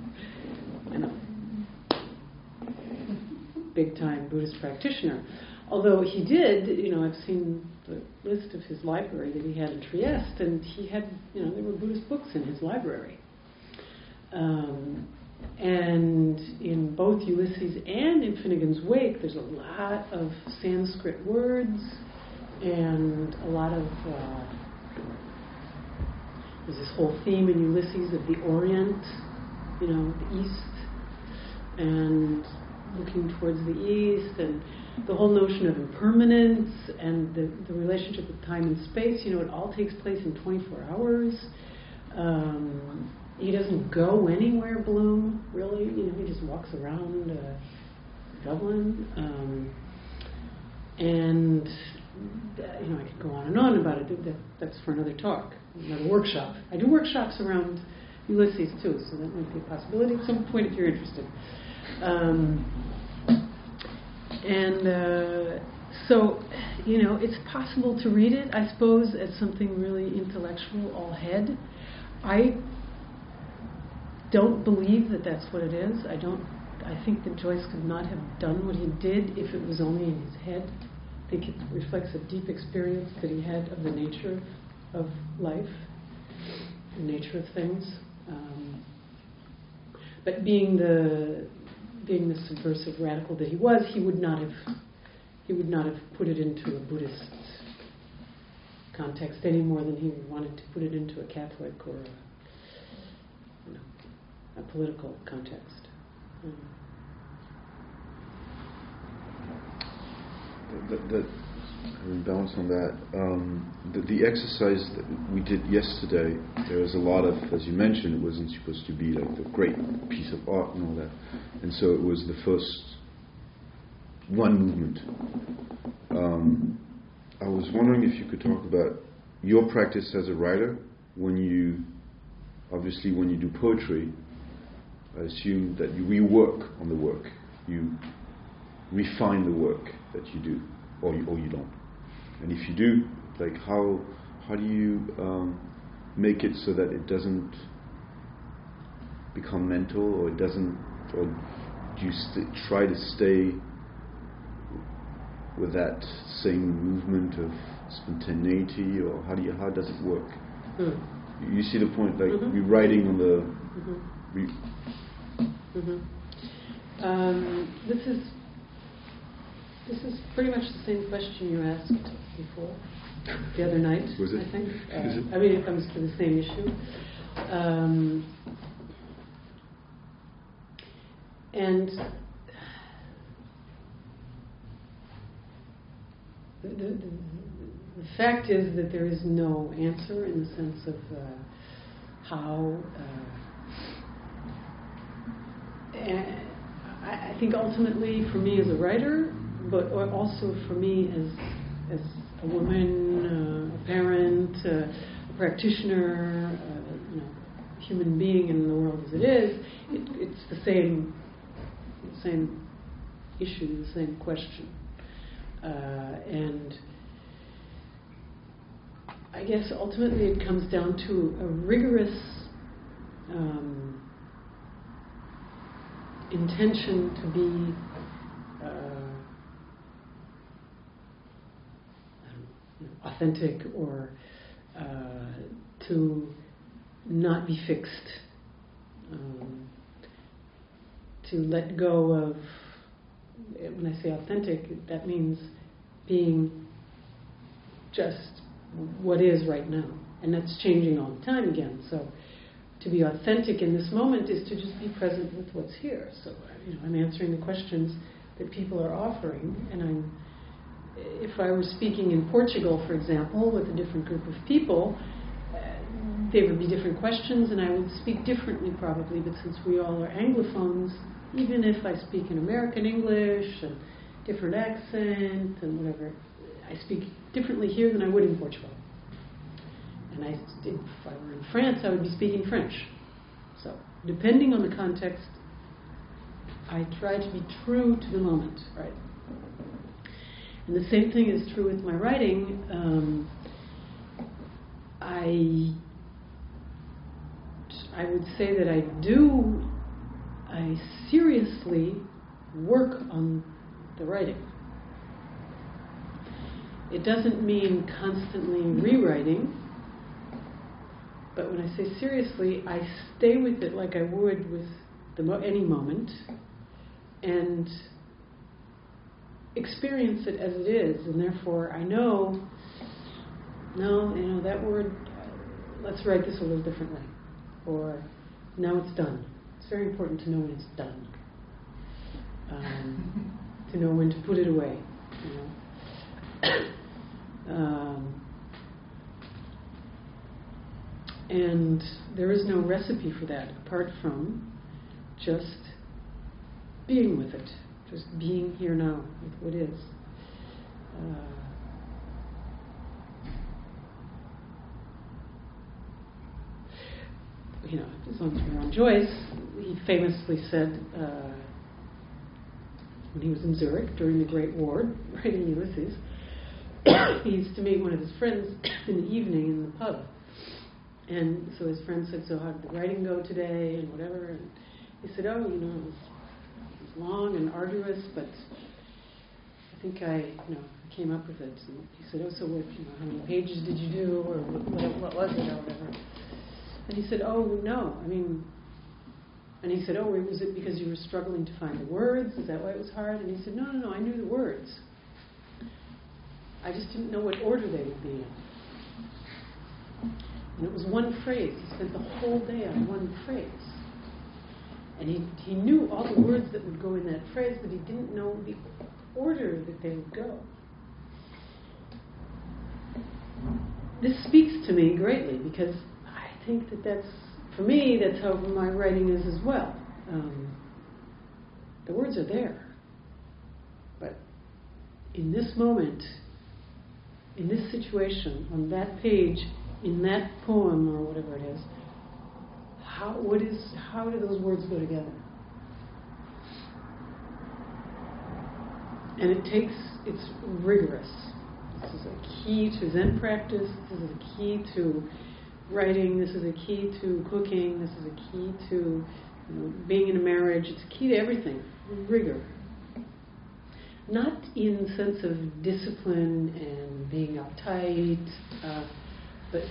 big-time Buddhist practitioner. Although he did, I've seen the list of his library that he had in Trieste, and he had, there were Buddhist books in his library. And in both Ulysses and in Finnegan's Wake, there's a lot of Sanskrit words and a lot of there's this whole theme in Ulysses of the Orient, the East, and looking towards the East, and the whole notion of impermanence and the relationship with time and space. It all takes place in 24 hours. He doesn't go anywhere, Bloom, really. He just walks around Dublin. And I could go on and on about it. That's for another talk, another workshop. I do workshops around Ulysses too, so that might be a possibility at some point if you're interested. So, it's possible to read it, I suppose, as something really intellectual, all head. I don't believe that that's what it is. I don't I think that Joyce could not have done what he did if it was only in his head. I think it reflects a deep experience that he had of the nature of life, the nature of things. But being the subversive radical that he was, he would not have put it into a Buddhist context any more than he wanted to put it into a Catholic or a political context. Having balance on that, the exercise that we did yesterday, there was a lot of, as you mentioned, it wasn't supposed to be like the great piece of art and all that, and so it was the first one movement. I was wondering if you could talk about your practice as a writer when you do poetry. I assume that you rework on the work, you refine the work that you do, or you don't. And if you do, like how do you make it so that it doesn't become mental, or do you try to stay with that same movement of spontaneity, or how does it work? You see the point, like rewriting on the. This is pretty much the same question you asked before, the other night. Was it? I think. Is it? I mean, it comes to the same issue. And the fact is that there is no answer in the sense of how. I think ultimately, for me as a writer, but also for me as a woman, a parent, a practitioner, human being in the world as it is, it's the same issue, the same question, and I guess ultimately it comes down to a rigorous intention to be authentic, or to not be fixed, to let go of. When I say authentic, that means being just what is right now, and that's changing all the time again. So to be authentic in this moment is to just be present with what's here. So I'm answering the questions that people are offering, and if I were speaking in Portugal, for example, with a different group of people, there would be different questions, and I would speak differently probably. But since we all are Anglophones, even if I speak in American English and different accent and whatever, I speak differently here than I would in Portugal. And if I were in France, I would be speaking French. So, depending on the context, I try to be true to the moment, right? And the same thing is true with my writing. I would say that I seriously work on the writing. It doesn't mean constantly rewriting, but when I say seriously, I stay with it like I would with any moment, and experience it as it is, and therefore I know, that word, let's write this a little differently, or now it's done. It's very important to know when it's done, to know when to put it away, and there is no recipe for that apart from just being with it, just being here now with what is. As long as we're on Joyce, he famously said when he was in Zurich during the Great War, writing Ulysses, he used to meet one of his friends in the evening in the pub. And so his friend said, "So how did the writing go today?" and whatever. And he said, "Oh, it was It's long and arduous, but I think I came up with it. And he said, "Oh, so what, how many pages did you do, or what was it, or whatever?" And he said, "Oh, no, I mean." And he said, "Oh, was it because you were struggling to find the words? Is that why it was hard?" And he said, No, I knew the words. I just didn't know what order they would be in. And it was one phrase. He spent the whole day on one phrase. And he knew all the words that would go in that phrase, but he didn't know the order that they would go. This speaks to me greatly because I think that's, for me, that's how my writing is as well. The words are there. But in this moment, in this situation, on that page, in that poem or whatever it is, how do those words go together? And it's rigorous. This is a key to Zen practice. This is a key to writing. This is a key to cooking. This is a key to being in a marriage. It's a key to everything. Rigor. Not in the sense of discipline and being uptight, but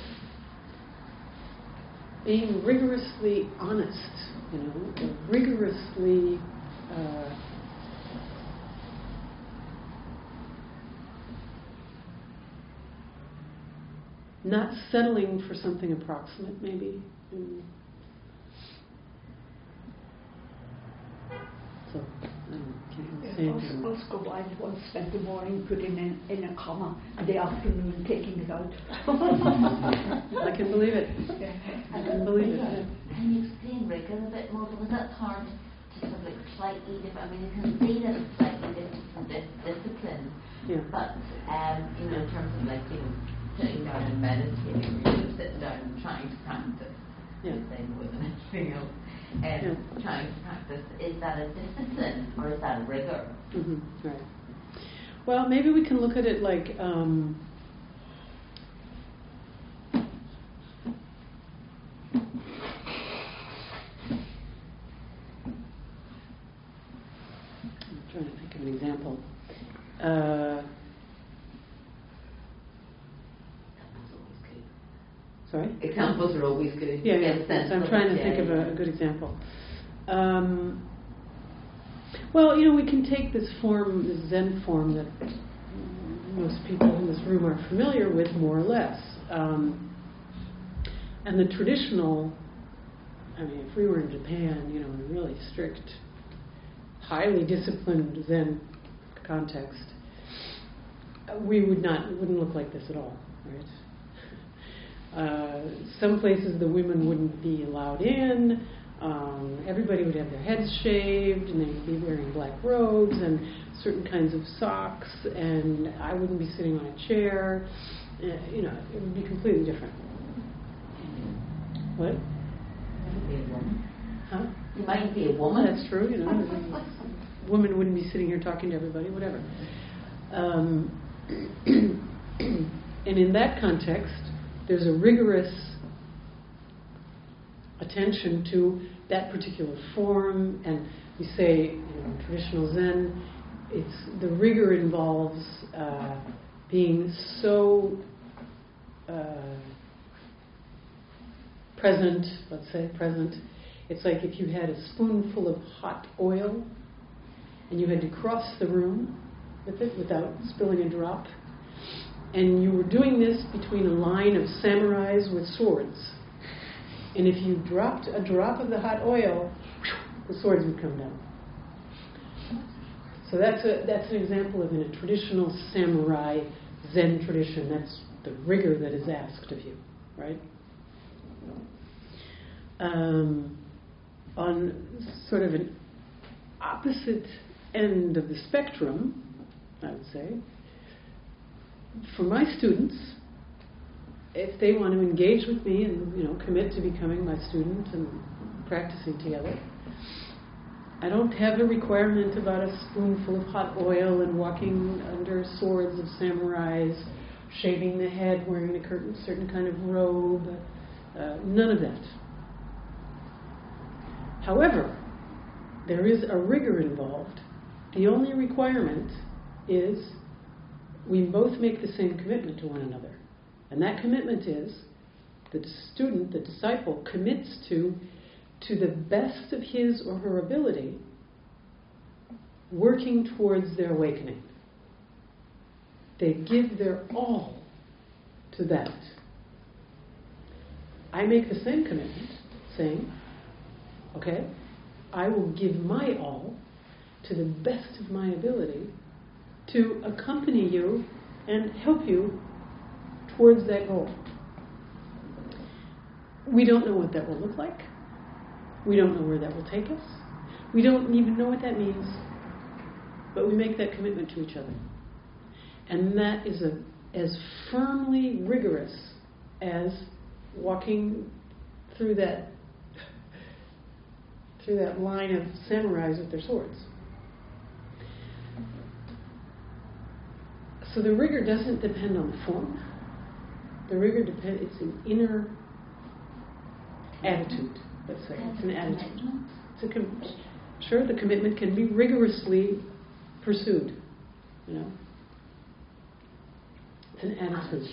being rigorously honest, rigorously not settling for something approximate, maybe. So, Oscar Wilde once spent the morning putting in a comma and the afternoon taking it out. I can believe it. I can believe it. Can you explain rigor a bit more? Because that's hard to sort of slightly different. I mean, you can see that it's slightly different from discipline. Yeah. But, in terms of sitting down and meditating, or sitting down and trying to practice, same more than anything else. Trying to practice, is that a discipline or is that a rigor? Mm-hmm. Right. Well, maybe we can look at it like I'm trying to think of an example. Sorry? Examples are always good. Yeah. So I'm trying to think of a good example. Well, we can take this form, this Zen form that most people in this room are familiar with, more or less. And the traditional, if we were in Japan, in a really strict, highly disciplined Zen context, we wouldn't look like this at all, right? Some places the women wouldn't be allowed in. Everybody would have their heads shaved, and they would be wearing black robes and certain kinds of socks. And I wouldn't be sitting on a chair. It would be completely different. What? You might be a woman. Huh? You might be a woman. That's true. Women wouldn't be sitting here talking to everybody. Whatever. And in that context, there's a rigorous attention to that particular form, and we say in traditional Zen, the rigor involves being so present. Let's say present. It's like if you had a spoonful of hot oil, and you had to cross the room with it without spilling a drop. And you were doing this between a line of samurais with swords. And if you dropped a drop of the hot oil, the swords would come down. So that's an example of, in a traditional samurai Zen tradition, that's the rigor that is asked of you, right? On sort of an opposite end of the spectrum, I would say, for my students, if they want to engage with me and commit to becoming my student and practicing together, I don't have a requirement about a spoonful of hot oil and walking under swords of samurais, shaving the head, wearing a certain kind of robe. None of that. However, there is a rigor involved. The only requirement is we both make the same commitment to one another. And that commitment is the student, the disciple, commits to the best of his or her ability, working towards their awakening. They give their all to that. I make the same commitment, saying, okay, I will give my all to the best of my ability to accompany you and help you towards that goal. We don't know what that will look like. We don't know where that will take us. We don't even know what that means. But we make that commitment to each other. And that is as firmly rigorous as walking through that line of samurais with their swords. So the rigor doesn't depend on the form. The rigor it's an inner attitude, let's say. It's an attitude. Sure, the commitment can be rigorously pursued, you know. It's an attitude.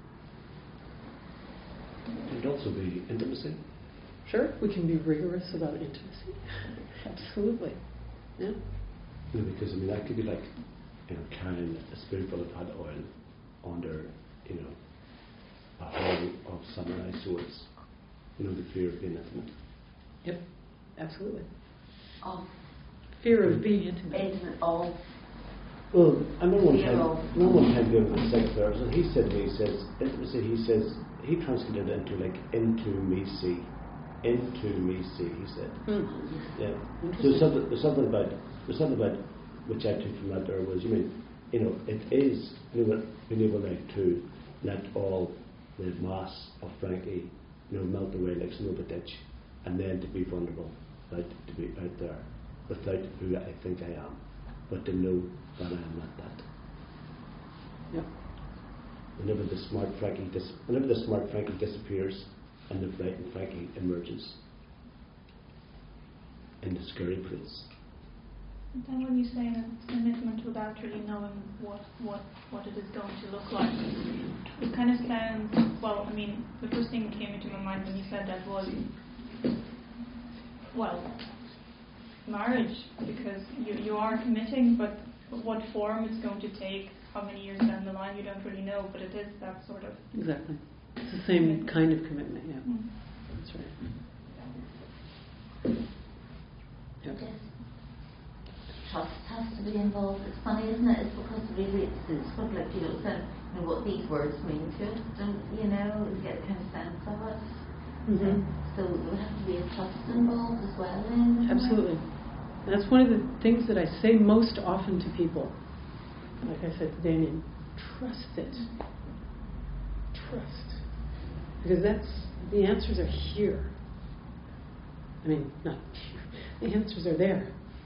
It could also be intimacy. Sure, we can be rigorous about intimacy. Absolutely. Yeah. No, because that could be like, carrying a spoonful of hot oil under, a hole of samurai swords. The fear of being intimate. Yep, absolutely. Of fear of being intimate. Intimate of. Well, I remember one time going to a psychotherapist, and he said to me, he says, intimacy, he translated it into like, into me see, he said. Yeah. So there's something about which I took from that there was, it is being able to let all the mass of Frankie, melt away like snow of a ditch, and then to be vulnerable, right, to be out there without who I think I am, but to know that I am not that. Yep. Whenever the smart Frankie disappears, and the frightened Frankie emerges in the scary place. And then when you say that it's commitment without really knowing what it is going to look like, it kind of sounds, the first thing that came into my mind when you said that was, marriage, because you are committing, but what form it's going to take, how many years down the line, you don't really know, but it is that sort of... Exactly. It's the same kind of commitment, yeah. Mm. That's right. Yep. Trust has to be involved. It's funny, isn't it? It's because really it's what like people said, what these words mean to us, you get a kind of sense of it. Mm-hmm. So there would have to be a trust involved as well then. Absolutely. And that's one of the things that I say most often to people. Like I said to Damien, trust it. Trust. Because the answers are here. Not here. The answers are there.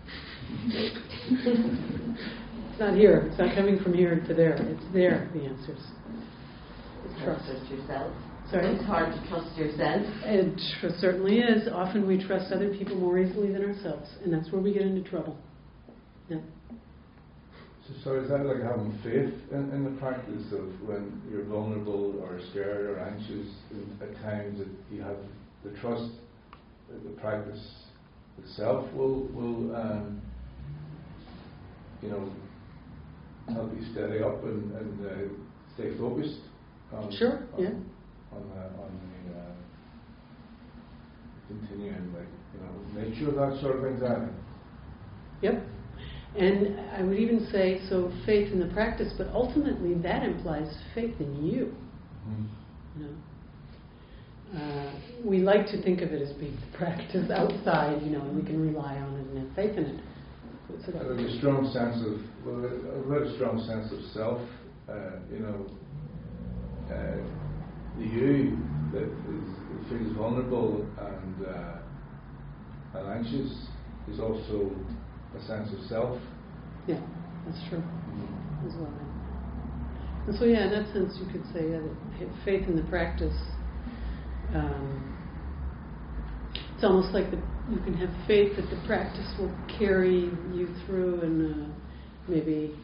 It's not here. It's not coming from here to there. It's there, the answers. Trust yourself. Sorry? It's hard to trust yourself. It certainly is. Often we trust other people more easily than ourselves, and that's where we get into trouble. Yeah. So is that like having faith in the practice of when you're vulnerable or scared or anxious, at times that you have the trust that the practice itself will help you steady up and stay focused on, sure, yeah. On the continuing nature of that sort of anxiety. Yep. And I would even say, so faith in the practice, but ultimately that implies faith in you. We like to think of it as being the practice outside, and we can rely on it and have faith in it. So it's like a strong sense of, a very strong sense of self, the you that feels vulnerable and anxious is also a sense of self. Yeah, that's true as well. And so, in that sense, you could say that faith in the practice. It's almost like you can have faith that the practice will carry you through, and maybe.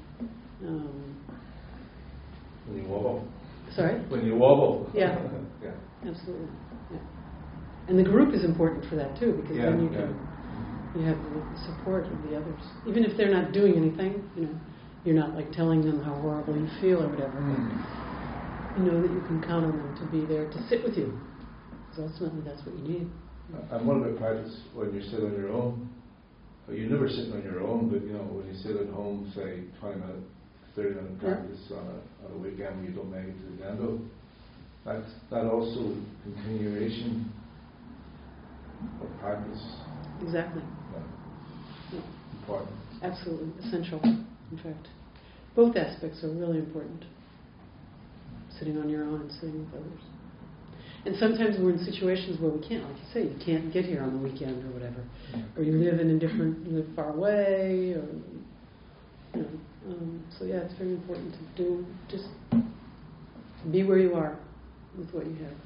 When you wobble. Sorry? When you wobble. Yeah. Yeah. Absolutely. Yeah. And the group is important for that too, because then you can you have the support of the others, even if they're not doing anything. You're not like telling them how horrible you feel or whatever. But you know that you can count on them to be there to sit with you. Because ultimately, that's what you need. And what about practice when you sit on your own? You're never sitting on your own, but when you sit at home, say 20-minute, 30-minute practice on a weekend when you don't make it to the dendo, that also continuation of practice. Exactly. Yeah. Important. Absolutely essential. In fact, both aspects are really important. Sitting on your own and sitting with others. And sometimes we're in situations where we can't, like you say, you can't get here on the weekend or whatever, or you live you live far away, or so yeah, it's very important to just be where you are with what you have.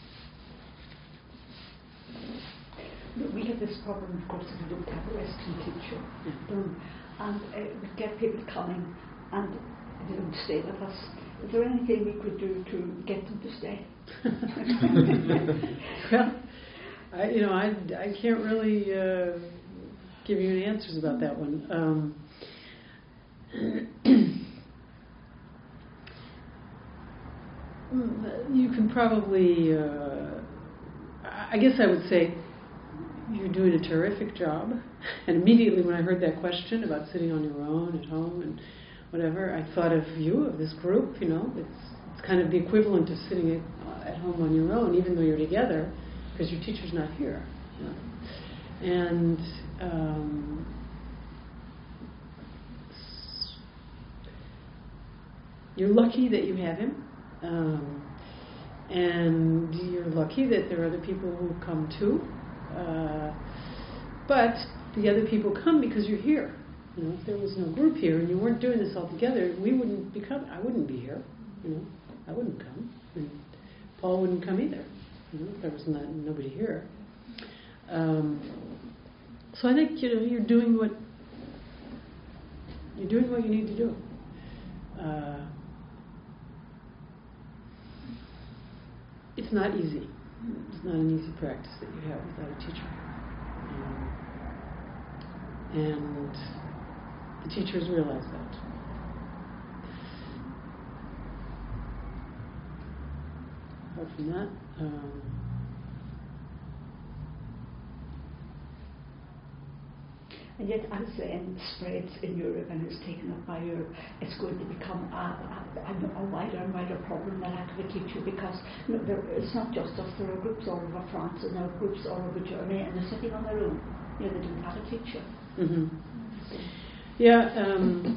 We have this problem, of course, if we don't have a Western teacher, and we get people coming and they don't stay with us. Is there anything we could do to get them to stay? Well, I can't really give you any answers about that one. You can probably, I guess I would say, you're doing a terrific job. And immediately when I heard that question about sitting on your own at home and whatever, I thought of you, of this group. It's kind of the equivalent of sitting at home on your own, even though you're together, because your teacher's not here. And you're lucky that you have him, and you're lucky that there are other people who come too. But the other people come because you're here. If there was no group here and you weren't doing this all together, I wouldn't be here. I wouldn't come, and Paul wouldn't come either. If there was nobody here. So I think you're doing what you need to do. It's not easy. It's not an easy practice that you have without a teacher. And the teachers realize that. Apart from that, and yet, as Zen spreads in Europe and is taken up by Europe, it's going to become a wider and wider problem, the lack of a teacher, because it's not just us. There are groups all over France and there are groups all over Germany, and they're sitting on their own. They don't have a teacher. Mm-hmm. Yeah.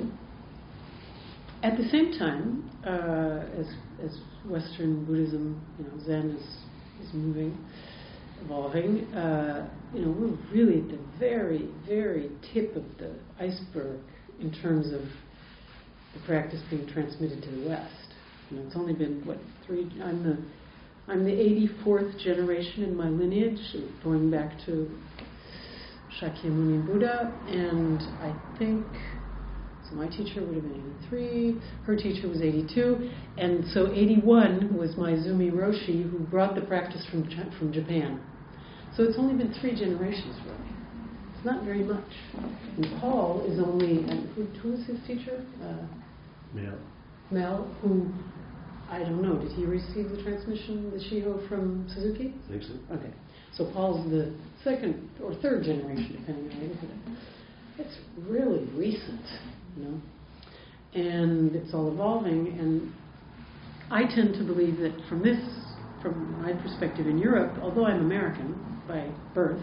At the same time, as Western Buddhism, Zen is moving, evolving, we're really at the very, very tip of the iceberg in terms of the practice being transmitted to the West. It's only been I'm the 84th generation in my lineage, going back to Shakyamuni Buddha, and I think so. My teacher would have been 83. Her teacher was 82, and so 81 was my Zumi Roshi, who brought the practice from Japan. So it's only been 3 generations, really. It's not very much. And Paul is only, who was his teacher? Mel, who, I don't know, did he receive the transmission, the Shiho, from Suzuki? I think so. Okay. So Paul's the 2nd or 3rd generation, depending on how you look at it. It's really recent, and it's all evolving. And I tend to believe that from my perspective in Europe, although I'm American by birth,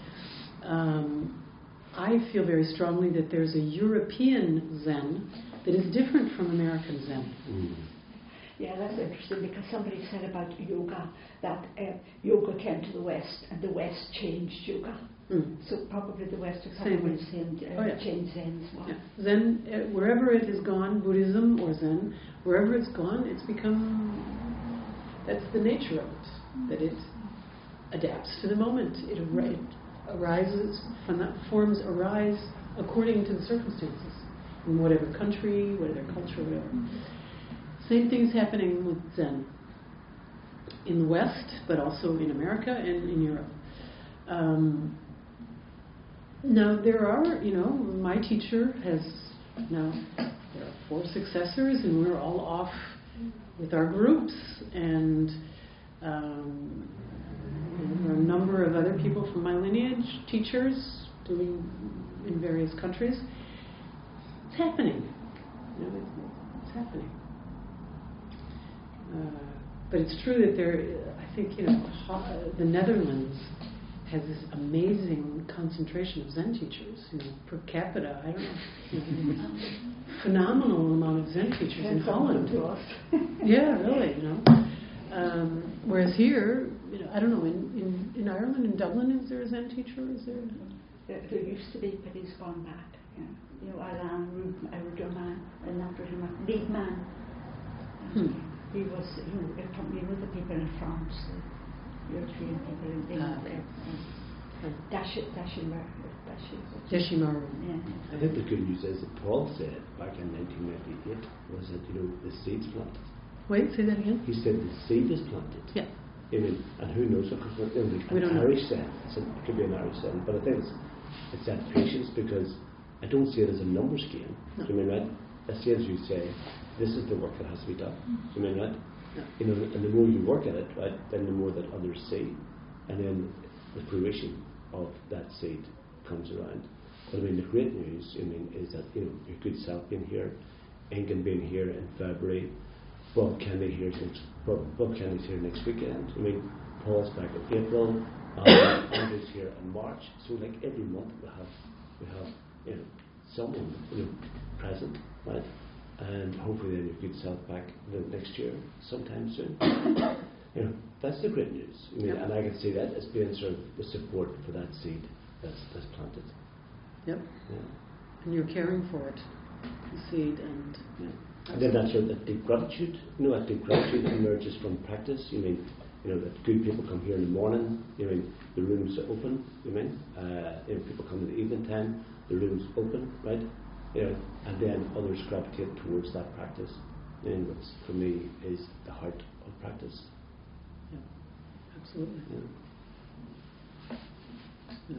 I feel very strongly that there's a European Zen that is different from American Zen. Mm. Yeah, that's interesting, because somebody said about yoga that yoga came to the West and the West changed yoga. Mm. So probably the West has changed Zen as well. Yeah. Zen, wherever it has gone, Buddhism or Zen, wherever it's gone, it's become, that's the nature of it, that it adapts to the moment. It forms arise according to the circumstances in whatever country, whatever culture, whatever. Same thing's happening with Zen in the West, but also in America and in Europe. Now there are, my teacher has now there are 4 successors, and we're all off with our groups, and there are a number of other people from my lineage, teachers, doing in various countries. It's happening. It's happening. But it's true that I think, the Netherlands has this amazing concentration of Zen teachers, per capita. I don't know, phenomenal amount of Zen teachers in Holland. Yeah, really, whereas here, I don't know, in Ireland, in Dublin, is there a Zen teacher? Is there? There used to be, but he's gone back. Alain Ruderman, and after him, Liebman. He was, the people in France, the European people in Deshimaru. Yeah. I think the good news is that Paul said back in 1998 was that, the seed's planted. Wait, say that again? He said the seed is planted. Yeah. And who knows, of course, we don't Irish saying. It could be an Irish saying, but I think it's that patience, because I don't see it as a numbers game. No. Do you mean right? I see it as you say, this is the work that has to be done. Do you mean right? No. And the more you work at it, right, then the more that others see, and then the fruition of that seed comes around. But the great news, is that your good self being here, Incan being here in February, Bob Kennedy's here next weekend. Paul's back in April, Andrew's here in March. So every month we have someone present, right? And hopefully then your good self back the next year, sometime soon. That's the great news. And I can see that as being sort of the support for that seed that's planted. Yep. Yeah. And you're caring for it, the seed, and and then that's that deep gratitude. That deep gratitude emerges from practice. That good people come here in the morning. The rooms are open. People come in the evening time. The rooms open, right? And then others gravitate towards that practice. Which for me is the heart of practice. Yeah, absolutely. Yeah. Yeah.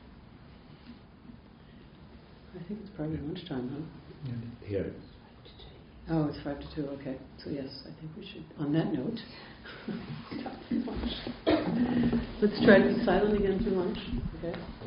I think it's probably lunchtime, huh? Yeah. Here. Oh, it's 1:55. Okay. So yes, I think we should. On that note, stop for lunch. Let's try to be silent again through lunch. Okay.